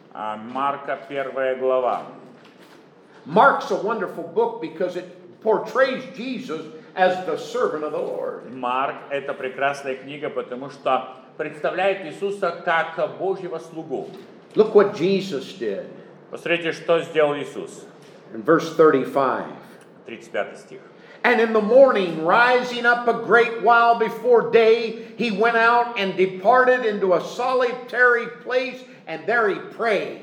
Марка, 1 глава. Mark's a wonderful book because it portrays Jesus as the servant of the Lord. Марк – это прекрасная книга, потому что представляет Иисуса как Божьего слугу. Look what Jesus did Посмотрите, что сделал Иисус. in verse 35. 35 стих. And in the morning, rising up a great while before day, he went out and departed into a solitary place, and there he prayed.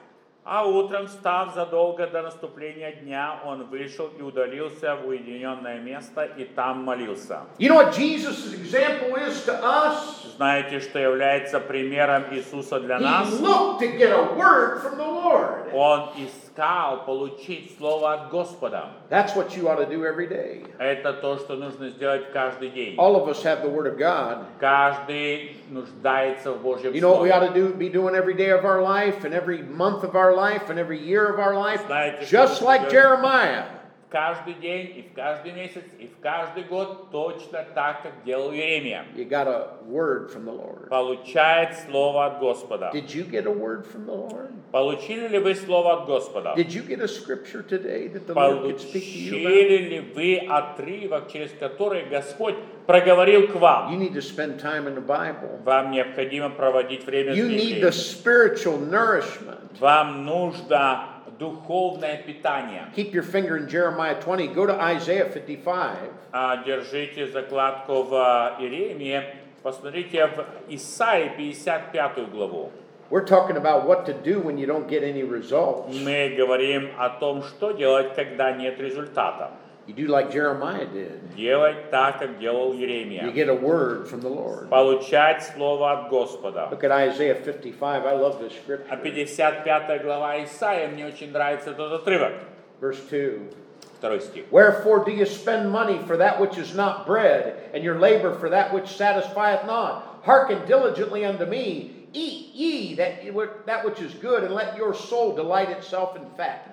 А утром, встав задолго до наступления дня, он вышел и удалился в уединенное место, и там молился. You know what Jesus' example is to us? Знаете, что является примером Иисуса для He нас? looked to get a word from the Lord. Он искал получить слово от Господа. That's what you ought to do every day. Это то, что нужно сделать каждый день. All of us have the Word of God. Каждый нуждается в Божьем You know what we Слове. ought to be doing every day of our life and every month of our life and every year of our life? Знаете, Just что like нужно делать Jeremiah. каждый день, и в каждый месяц, и в каждый год, точно так, как делал Иеремия. You got a word from the Lord. Получает слово от Господа. Did you get a word from the Lord? Получили ли вы слово от Господа? Did you get a scripture today that the Lord could speak to you about? Получили ли вы отрывок, через который Господь проговорил к вам? You need to spend time in the Bible. Вам необходимо проводить время с You need Библией. the spiritual nourishment. Вам нужно духовное питание. Keep your finger in Jeremiah 20. Go to Isaiah 55. Держите закладку в Иеремии. Посмотрите в Исаии 55 главу. We're talking about what to do when you don't get any results. Мы говорим о том, что делать, когда нет результата. You do like Jeremiah did. Делать так, как делал You Иеремия. get a word from the Lord. Получать слово от Господа. Look at Isaiah 55. I love this А scripture. 55 глава Исаия, мне очень нравится этот отрывок. Verse 2. 2 стих. Wherefore do you spend money for that which is not bread, and your labor for that which satisfieth not? Hearken diligently unto me. Eat ye that which is good, and let your soul delight itself in fatness.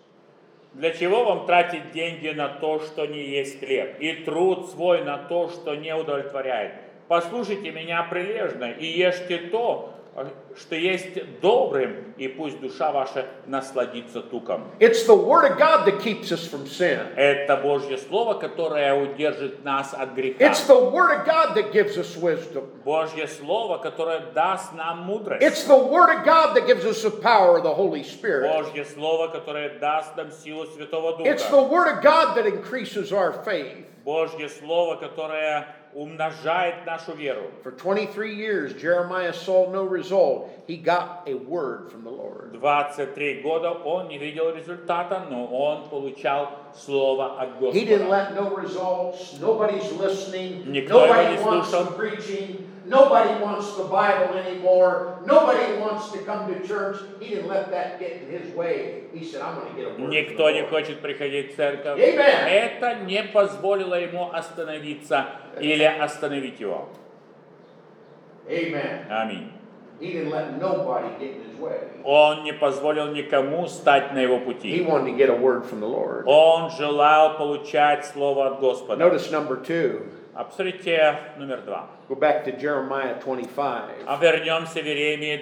Для чего вам тратить деньги на то, что не есть хлеб, и труд свой на то, что не удовлетворяет? Послушайте меня прилежно и ешьте то, что есть добрым, и пусть душа ваша насладится туком. It's the Word of God that keeps us from sin. Это Божье Слово, которое удержит нас от греха. It's the Word of God that gives us wisdom. Божье Слово, которое даст нам мудрость. It's the Word of God that gives us the power of the Holy Spirit. Божье Слово, которое даст нам силу Святого It's the Духа. Word of God that increases our faith. Божье Слово, которое умножает нашу веру. For 23 years, Jeremiah saw no result. He got a word from the Lord. 23 года он не видел результата, но он получал слово от He didn't Господа. let no results. Nobody's listening. Никто его Nobody не wants слушал. the preaching. Nobody wants the Bible anymore. Nobody wants to come to church. He didn't let that get in his way. He said, I'm going to get a word from the Никто не Lord. хочет приходить в церковь. Amen. Это не позволило ему остановиться или остановить его. Amen. Аминь. He didn't let nobody get in his way. Он не позволил никому стать на его He пути. wanted to get a word from the Lord. Он желал получать слово от Господа. Notice number 2. А посмотрите номер 2. Go back to Jeremiah 25. А вернемся в Иеремии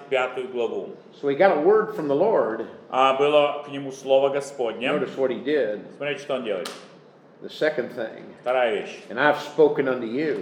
25 главу. So he got a word from the Lord. А было к нему слово Господне. Notice what he did. Смотрите, что он делает. The second thing. Вторая вещь. And I've spoken unto you.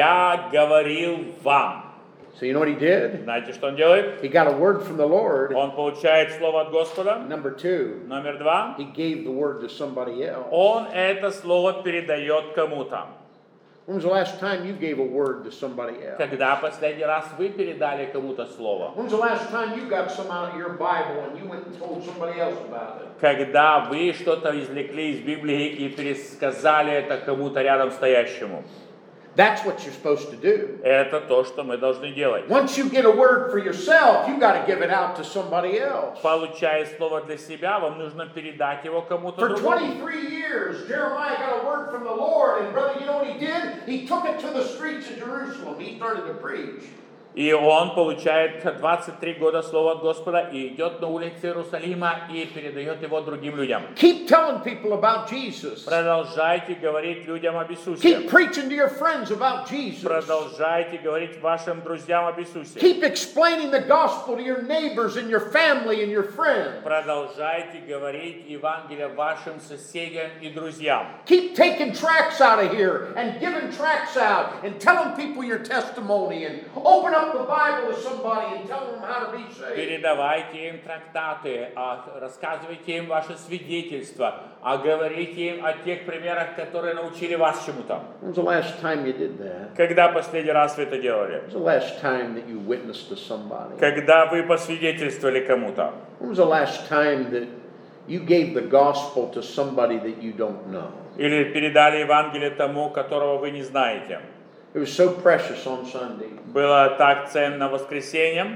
Я говорил вам. So you know what he did? Знаете, что он делает? He got a word from the Lord. Он получает слово от Господа. Number 2. Номер 2. He gave the word to somebody else. Он это слово передает кому-то. When was the last time you gave a word to somebody else? Когда последний раз вы передали кому-то слово? When was the last time you got some out of your Bible and you went and told somebody else about it? Когда вы что-то извлекли из Библии и пересказали это кому-то рядом стоящему. That's what you're supposed to do. Это то, что мы должны делать. Once you get a word for yourself, you got to give it out to somebody else. Получая слово для себя, вам нужно передать его кому-то For другому. 23 years, Jeremiah got a word from the Lord, and brother, you know what he did? He took it to the streets of Jerusalem. He started to preach. И он получает 23 года слово от Господа и идет на улицы Иерусалима и передает его другим людям. Keep telling people about Jesus. Продолжайте говорить людям об Иисусе. Keep preaching to your friends about Jesus. Продолжайте говорить вашим друзьям об Иисусе. Keep explaining the gospel to your neighbors and your family and your friends. Продолжайте говорить Евангелие вашим соседям и друзьям. Keep taking tracts out of here and giving tracts out and telling people your testimony and open up the Bible to somebody and tell them how to be saved. Передавайте им трактаты, рассказывайте им ваше свидетельство, говорите им о тех примерах, которые научили вас чему-то. When was the last time you did that? Когда последний раз вы это делали? When was the last time that you witnessed to somebody? Когда вы посвидетельствовали кому-то? When was the last time that you gave the gospel to somebody that you don't know? Или передали Евангелие тому, которого вы не знаете? It was so precious on Sunday. Было так ценно воскресеньем.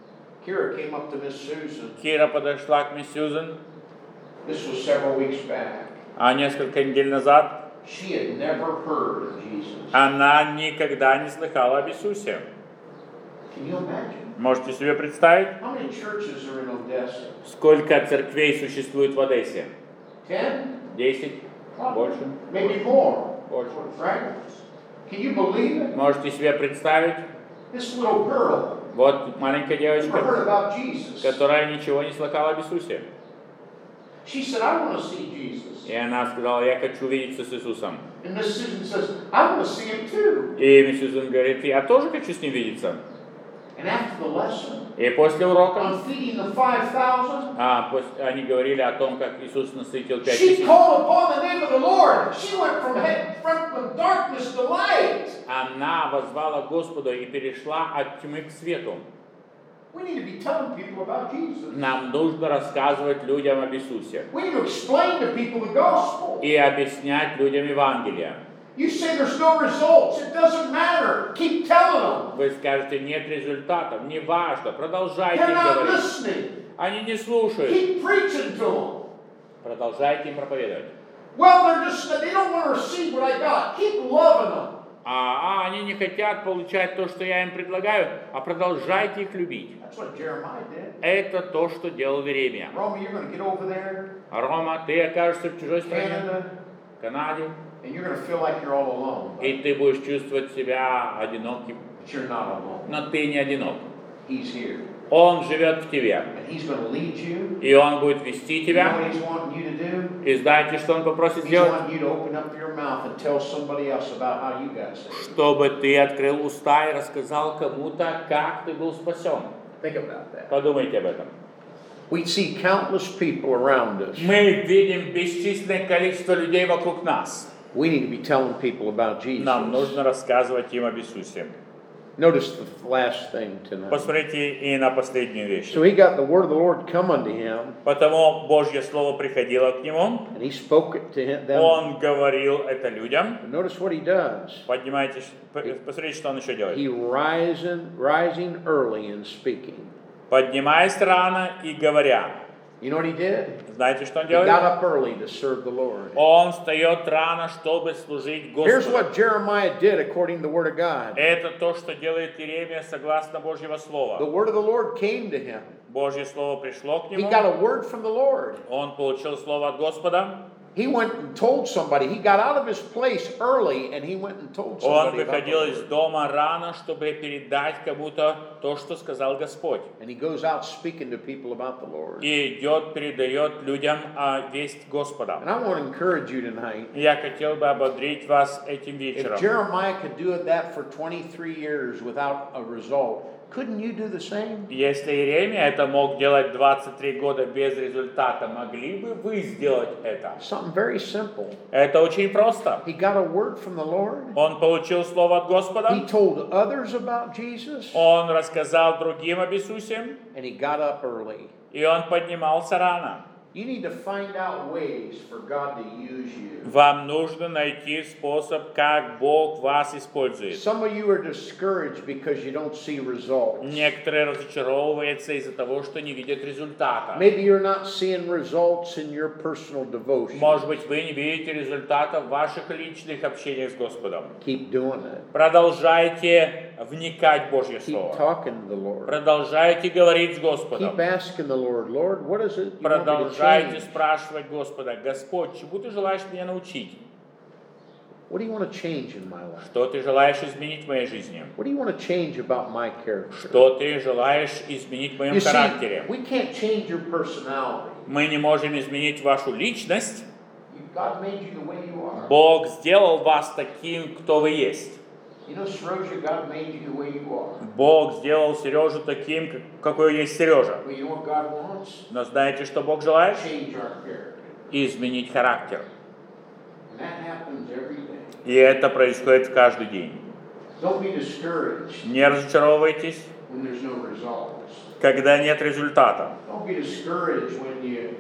Kira came up to Miss Susan. Кира подошла к мисс Сьюзен, This was several weeks back. а несколько недель назад She had never heard of Jesus. она никогда не слыхала об Иисусе. Can you imagine? Можете себе представить, How many churches are in Odessa? сколько церквей существует в Одессе? 10? 10? Больше? Maybe more. Больше. Right? Can you believe it? Можете себе представить, This little girl вот маленькая never девочка, heard about Jesus. которая ничего не слыхала об Иисусе. She said, I want to see Jesus. И она сказала, я хочу видеться с Иисусом. And Miss Susan says, I want to see him too. И мисс Сьюзен говорит, я тоже хочу с ним видеться. And after the lesson, И после урока on feeding the 5,000, они говорили о том, как Иисус насытил 5 she тысяч. called upon the name of the Lord. She went from darkness to light. Она воззвала Господу и перешла от тьмы к свету. We need to be telling people about Jesus. Нам нужно рассказывать людям об Иисусе We need to explain to people the gospel. и объяснять людям Евангелие. You say there's no results. It doesn't matter. Keep telling them. Вы скажете, нет результатов, не важно, продолжайте They're not говорить. listening. Они не слушают. Keep preaching to them. Продолжайте им проповедовать. Well, they don't want to receive what I got. Keep loving them. Они не хотят получать то, что я им предлагаю, а продолжайте их любить. That's what Jeremiah did. Это то, что делал Иеремия. Roma, you're going to get over there, Рома, ты окажешься в чужой стране, Canada, в Канаде, and you're going to feel like you're all alone. и ты будешь чувствовать себя одиноким. But you're not alone. Но ты не одинок. He's here. Он живет в тебе, And he's going to lead you. и он будет вести You know тебя. what he's wanting you to do? И знаете, что он попросит He's сделать? wanting you to open up your mouth and tell somebody else about how you got saved. Чтобы ты открыл уста и рассказал кому-то, как ты был спасен. Think about that. Подумайте об этом. We see countless people around us. Мы видим бесчисленное количество людей вокруг нас. We need to be telling people about Нам Jesus. нужно рассказывать им об Иисусе. Notice the last thing tonight. Посмотрите и на последнюю вещь. So he got the word of the Lord come unto him, Потому Божье Слово приходило к нему, and he spoke it to them. он говорил это людям. But notice what he does. Поднимайтесь, посмотрите, что он еще делает. He rising early and speaking. Поднимаясь рано и говоря. You know what he did? Знаете, что он He делает? got up early to serve the Lord. Он встает рано, чтобы служить Here's Господу. what Jeremiah did according to the word of God. Это то, что делает Иеремия согласно Божьего The Слова. word of the Lord came to him. Божье Слово пришло к He нему. got a word from the Lord. Он получил Слово от Господа. He went and told somebody. He got out of his place early and he went and told Он somebody about the выходил из Lord. дома рано, чтобы передать кому-то то, что сказал Господь. And he goes out speaking to people about the Lord. И идет, передает людям весть Господа. And I want to encourage you tonight. Я хотел бы ободрить вас этим вечером. If Jeremiah could do that for 23 years without a result, couldn't you do the same? Если Иеремия это мог делать 23 года без результата, могли бы вы сделать это? Something very simple. Это очень просто. He got a word from the Lord. Он получил слово от Господа, He told others about Jesus. он рассказал другим об Иисусе, And he got up early. и он поднимался рано. You need to find out ways for God to use you. Вам нужно найти способ, как Бог вас использует. Some of you are discouraged because you don't see results. Некоторые разочаровываются из-за того, что не видят результата. Maybe you're not seeing results in your personal devotion. Может быть, вы не видите результата в ваших личных общениях с Господом. Keep doing it. Продолжайте вникать в Божье Keep Слово. talking to the Lord. Продолжайте говорить с Господом. Keep asking the Lord, Lord, what is it you want me to Продолжайте change? спрашивать Господа: Господь, чему ты желаешь меня научить? What do you want to change in my life? Что ты желаешь изменить в моей жизни? What do you want to change about my character? Что ты желаешь изменить в моем You see, характере? we can't change your personality. Мы не можем изменить вашу личность. God made you the way you are. Бог сделал вас таким, кто вы есть. You know, Serozha, God made you the way you are. Bог сделал Сережу таким, какой есть Сережа. But you know what God wants? Но знаете, что Бог желает? Change our character. Изменить характер. And that happens every day. И это происходит каждый день. Don't be discouraged Не разочаровывайтесь, when there's no results. когда нет результата. Don't be discouraged when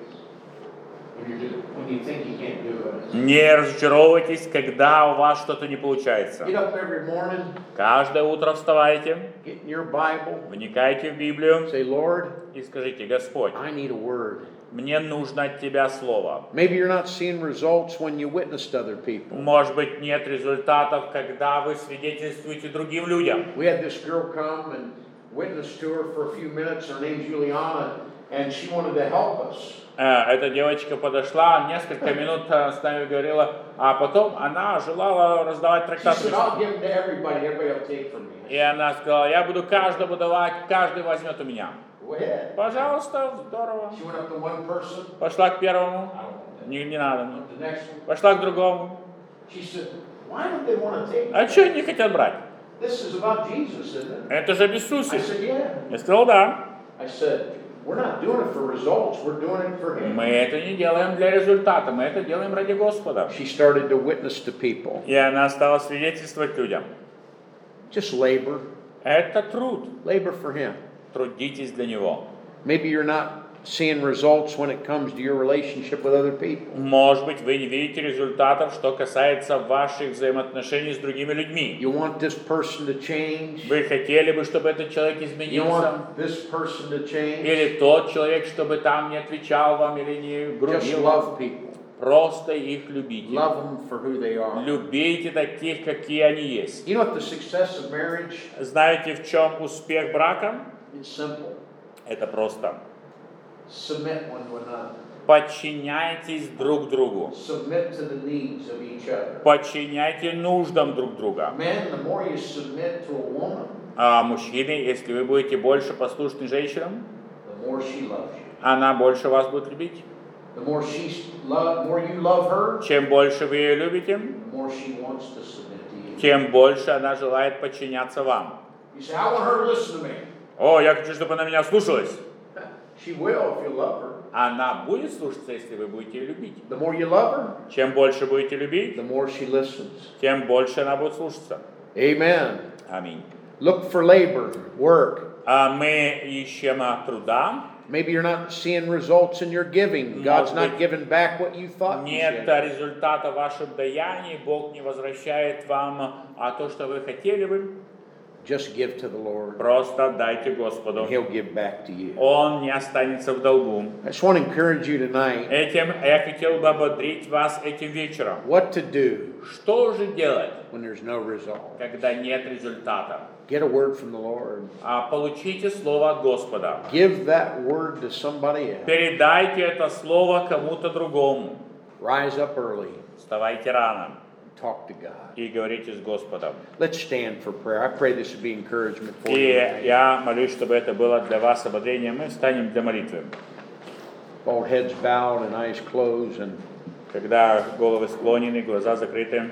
you think you can't do it. Не разочаровывайтесь, когда у вас что-то не получается. Get up every morning, Каждое утро вставайте, get in your Bible, вникайте в Библию say, Lord, и скажите: Господь, I need a word. мне нужно от Тебя слово. Maybe you're not seeing results when you witness to other people. Может быть, нет результатов, когда вы свидетельствуете другим людям. We had this girl come and witness to her for a few minutes. Her name's Juliana, and she wanted to help us. Эта девочка подошла, несколько минут с нами говорила, а потом она желала раздавать She трактаты. said, I'll give them to everybody. Everybody will take from me. И она сказала: я буду каждому давать, каждый возьмет у меня. Go ahead. Пожалуйста, здорово. She went up to one person. Пошла к первому, I don't want that. не надо. The next one. Пошла к другому. She said, why don't they want to take А me? что они хотят брать? This is about Jesus, isn't it? Это же об I Иисусе. said, yeah. Я сказал: да. I said, we're not doing it for results. We're doing it for Him. Мы это не делаем для результата, мы это делаем ради Господа. She started to witness to people. И она стала свидетельствовать людям. Just labor. Это труд. Labor for Him. Трудитесь для Него. Maybe you're not seeing results when it comes to your relationship with other people. Может быть, вы не видите результатов, что касается ваших взаимоотношений с другими людьми. You want this person to change. Вы хотели бы, чтобы этот человек You изменился? want this person to change. Или тот человек, чтобы там не отвечал вам или не Just грубил вам? love people. Просто их любите. Love them for who they are. Любите таких, какие они есть. You know what the success of marriage? Знаете, в чем успех брака? It's simple. Это просто. Submit one to another. Подчиняйтесь друг другу. Submit to the needs of each other. Подчиняйте нуждам друг друга. Men, the more you submit to a woman, А мужчины, если вы будете больше послушны женщинам, the more she loves you. она больше вас будет любить. The more you love her, Чем больше вы ее любите, the more she wants to submit to you. тем больше она желает подчиняться вам. You say, I want her to listen to me. О, я хочу, чтобы она меня слушалась. She will if you love her. Она будет слушаться, если вы будете ее любить. The more you love her, Чем больше будете любить, the more she listens. тем больше она будет слушаться. Amen. Аминь. Look for labor, work. А мы ищем труда. Maybe you're not seeing results in your giving. God's not giving back what you thought you Нет should. результата ваших даяний, Бог не возвращает вам то, что вы хотели бы. Just give to the Lord. Просто дайте Господу. And He'll give back to you. Он не останется в долгу. I just want to encourage you tonight Этим я хотел бы ободрить вас этим вечером. what to do Что же делать, when there's no result. когда нет результата? Get a word from the Lord. Получите слово от Господа. Give that word to somebody else. Передайте это слово кому-то другому. Rise up early. Вставайте рано Talk to God. и говорите с Господом. Let's stand for prayer. I pray this would be encouragement for you. И tonight. я молюсь, чтобы это было для вас ободрение. Мы встанем для молитвы. All heads bowed and eyes closed, and Когда головы склонены, глаза закрыты.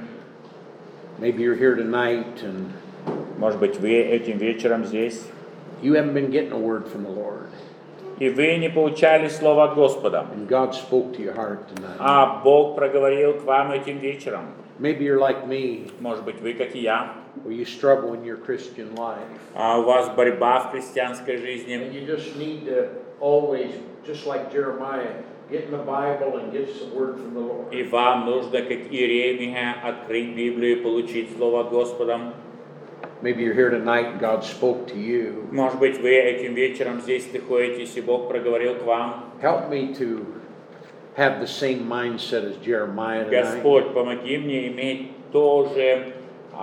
maybe you're here tonight and Может быть, вы этим вечером здесь, you haven't been getting a word from the Lord. и вы не получали слово от Господа. And God spoke to your heart tonight. А Бог проговорил к вам этим вечером. Maybe you're like me, Может быть, вы, как и я, where you struggle in your Christian life. у вас борьба в христианской And жизни. you just need to always, just like Jeremiah, get in the Bible and get some word from the Lord. И вам нужно, как Иеремия, открыть Библию и получить слово от Господа. Maybe you're here tonight and God spoke to you. Может быть, вы этим вечером здесь находитесь, и Бог проговорил к вам. Help me to have the same mindset as Jeremiah tonight. Господь, помоги мне иметь тоже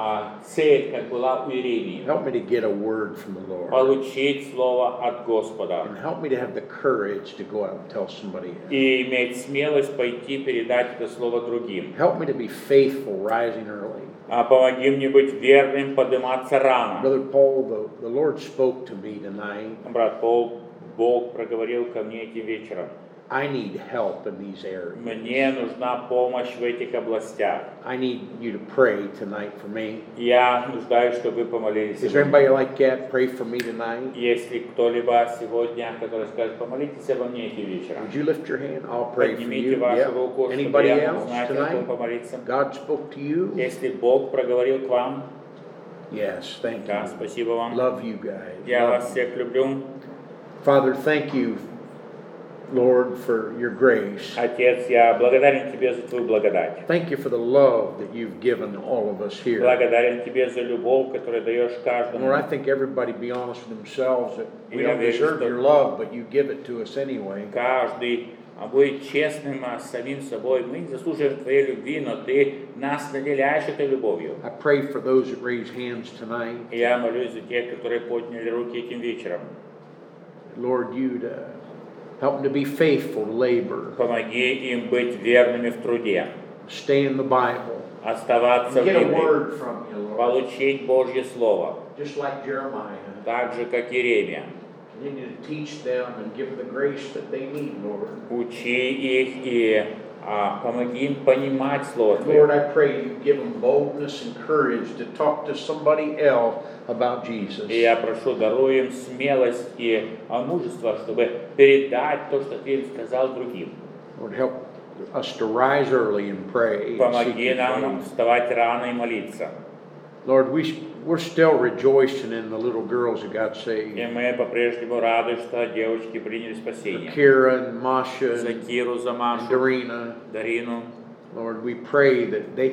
цель, как была у Иеремии. Help me to get a word from the Lord. Получить слово от Господа. And help me to have the courage to go out and tell somebody else. И иметь смелость пойти передать это слово другим. Help me to be faithful rising early. Помоги мне быть верным, подниматься рано. Brother Paul, the Lord spoke to me tonight. Брат Пол, Бог проговорил ко мне этим вечером. I need help in these areas. Мне нужна помощь в этих областях. I need you to pray tonight for me. Я нуждаюсь, чтобы вы помолились. Is there anybody like that? Pray for me tonight. Если кто-либо сегодня, который скажет, помолитесь обо мне этим вечером. Would you lift your hand? I'll pray for Поднимите you. вашу Yeah. руку, чтобы Anybody я мог else знать, о ком tonight? помолиться. God spoke to you? Если Бог проговорил к вам, Yes, thank да, you. спасибо вам. Love you guys. Я Love вас всех люблю. Father, thank you, Lord, for your grace. Отец, я благодарен Тебе за Твою благодать. Thank you for the love that you've given all of us here. Благодарен Тебе за любовь, которую даешь каждому. Lord, I think everybody be honest with themselves that we Я don't верю, deserve что- your love, but you give it to us anyway. Каждый быть честным с самим собой. Мы не заслуживаем Твоей любви, но Ты нас наделяешь этой любовью. I pray for those that raise hands tonight. И я молюсь за тех, которые подняли руки этим вечером. Lord, you to help them to be faithful to labor, Помоги им быть верными в труде, stay in the Bible, оставаться and в get a Библии, word from you, Lord, получить Божье Слово, just like Jeremiah. так же, как Иеремия. Continue to teach them and give them the grace that they need, Lord. Учи их и помоги им понимать Слово Lord, Твое. I pray you give them boldness and courage to talk to somebody else about Jesus. И я прошу, даруй им смелость и мужество, чтобы передать то, что Ты им сказал другим. Lord, help us to rise early and pray. And seek Помоги your нам face. вставать рано и молиться. Lord, we're still rejoicing in the little girls who got saved. И мы по-прежнему рады, что девочки приняли спасение. Kira and Masha За and Киру, за Машу, Darina. Дарину. Lord, we pray that they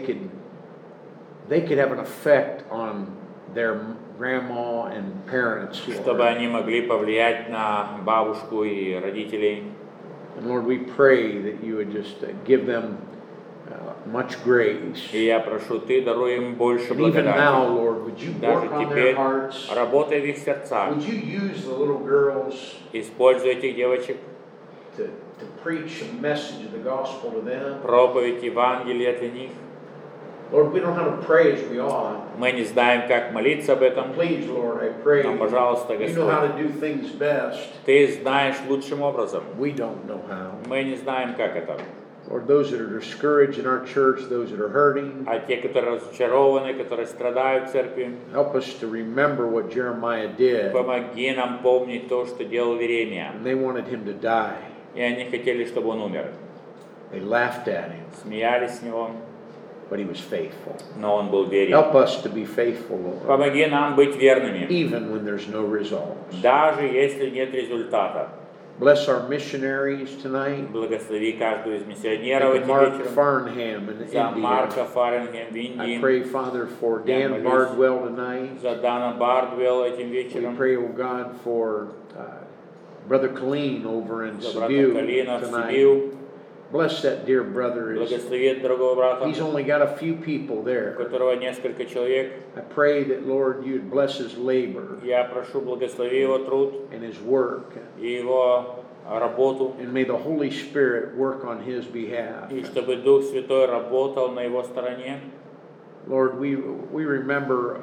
could have an effect on their grandma and parents. Чтобы Lord. они могли повлиять на бабушку и родителей. And Lord, we pray that you would just give them much grace. И я прошу, Ты даруй им больше And even now, благодати. Lord, would you Даже work on their теперь hearts? работай в их сердцах. Would you use the little girls Используй этих девочек, to preach a message of the gospel to them? проповедь Евангелия для них. Lord, we don't know how to pray as we ought. Мы не знаем, как молиться об этом. Please, Lord, I pray. Но, пожалуйста, You know how Господь, to do things best. Ты знаешь лучшим образом. We don't know how. Мы не знаем, как это. Lord, those that are discouraged in our church, those that are hurting, А те, которые разочарованы, которые страдают в церкви, help us to remember what Jeremiah did. помоги нам помнить то, что делал Иеремия. And they wanted him to die. И они хотели, чтобы он умер. They laughed at him, Смеялись с него, but he was faithful. но он был верен. Help us to be faithful, Lord, Помоги нам быть верными, even when there's no results. даже если нет результата. Bless our missionaries tonight. Благослови каждого из миссионеров этим Mark вечером. Farnham in За Марка India. Фаренгем в I Индии. pray, Father, for Dan Bardwell tonight. За Дана Бардвелла этим We вечером. pray, oh God, for Brother Colleen over in За брата Sibiu Калина в tonight. Сибиу. Bless that dear brother. Благослови другого брата, He's only got a few people у there. которого несколько человек. I pray that, Lord, you'd bless his labor Я прошу, благослови его труд and his work. и его работу, And may the Holy Spirit work on his behalf. и чтобы Дух Святой работал на его стороне. Lord, we remember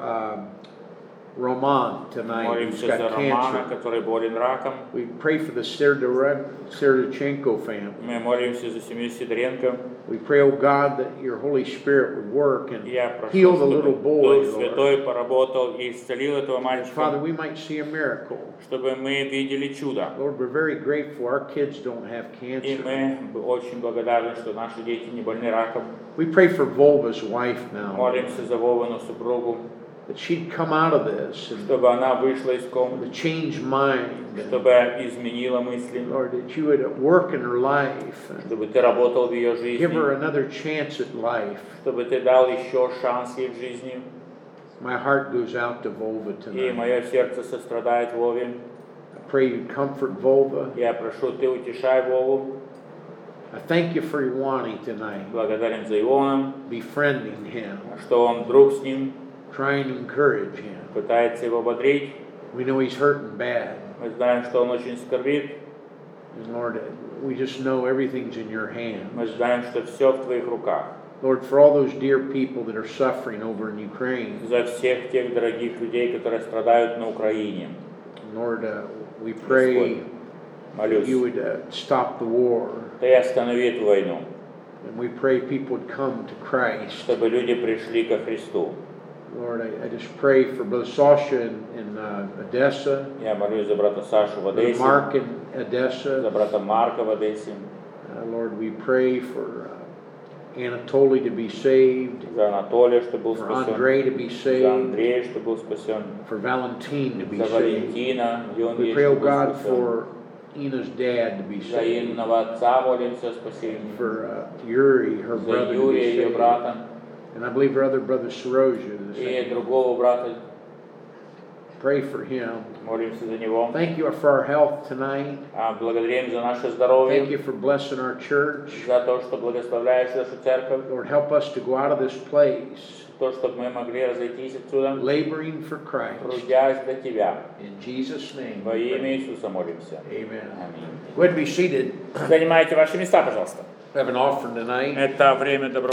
Roman tonight, who's Молимся за got Романа, cancer. который болен раком. We pray for the Serdochenko family. Мы молимся за семью Сидоренко. We pray, oh God, that your Holy Spirit would work and Я прошу, heal the чтобы little boy, Дух Lord. Святой поработал и исцелил этого Father, мальчика, we might see a miracle. чтобы мы видели чудо. Lord, we're very grateful our kids don't have И cancer. мы очень благодарны, что наши дети не больны раком. We pray for Volva's wife now, Молимся за Вовину супругу, that she'd come out of this and чтобы она вышла из комнаты, to change mind. чтобы изменила мысли, Lord, that you would work in her life and чтобы ты работал в ее give her жизни, another chance at life. чтобы ты дал еще шанс ей в жизни. My heart goes out to Volva И tonight. мое сердце сострадает Вове. I pray you comfort Volva. Я прошу, ты утешай Вову. I thank you for Iwani tonight, Благодарен за Иона, befriending him, что он друг с ним, trying to encourage him. пытается его бодрить. We know he's hurting bad. Мы знаем, что он очень скорбит. And Lord, we just know everything's in your hands. Мы знаем, что все в твоих руках. Lord, for all those dear people that are suffering over in Ukraine, За всех тех дорогих людей, которые страдают на Украине. Lord, we pray Молюсь, you would stop the war. ты останови эту войну, And we pray people would come to Christ. чтобы люди пришли ко Христу. Lord, I just pray for Brother Sasha in Odessa, Я молюсь за брата Сашу в Brother Одессе, Mark in за Odessa. брата Марка в Одессе, Lord, we pray for Anatoly to be saved, за Анатолия, чтобы был for спасен, Andre to be за saved, Андрея, чтобы был спасен, for Valentine to be за saved. Валентина, где он We есть, pray, oh чтобы был God, спасен, for Ina's dad to be за saved, Инного отца молимся о спасении, for Yuri, her за brother, to Юрия, be ее saved, брата, and I believe her other brother Saroja the и same. другого брата. Pray for him. Молимся за него. Thank you for our health tonight. Благодарим за наше Thank здоровье, you for blessing our church. за то, что благословляешь нашу церковь, Lord, help us to go out of this place то, чтобы мы могли разойтись отсюда, laboring for Christ. трудясь для Тебя. In Jesus' name. Во we имя pray. Иисуса молимся. Amen. Аминь. Go ahead and be seated. Занимайте ваши места, пожалуйста. We have an offering tonight. Это время добро.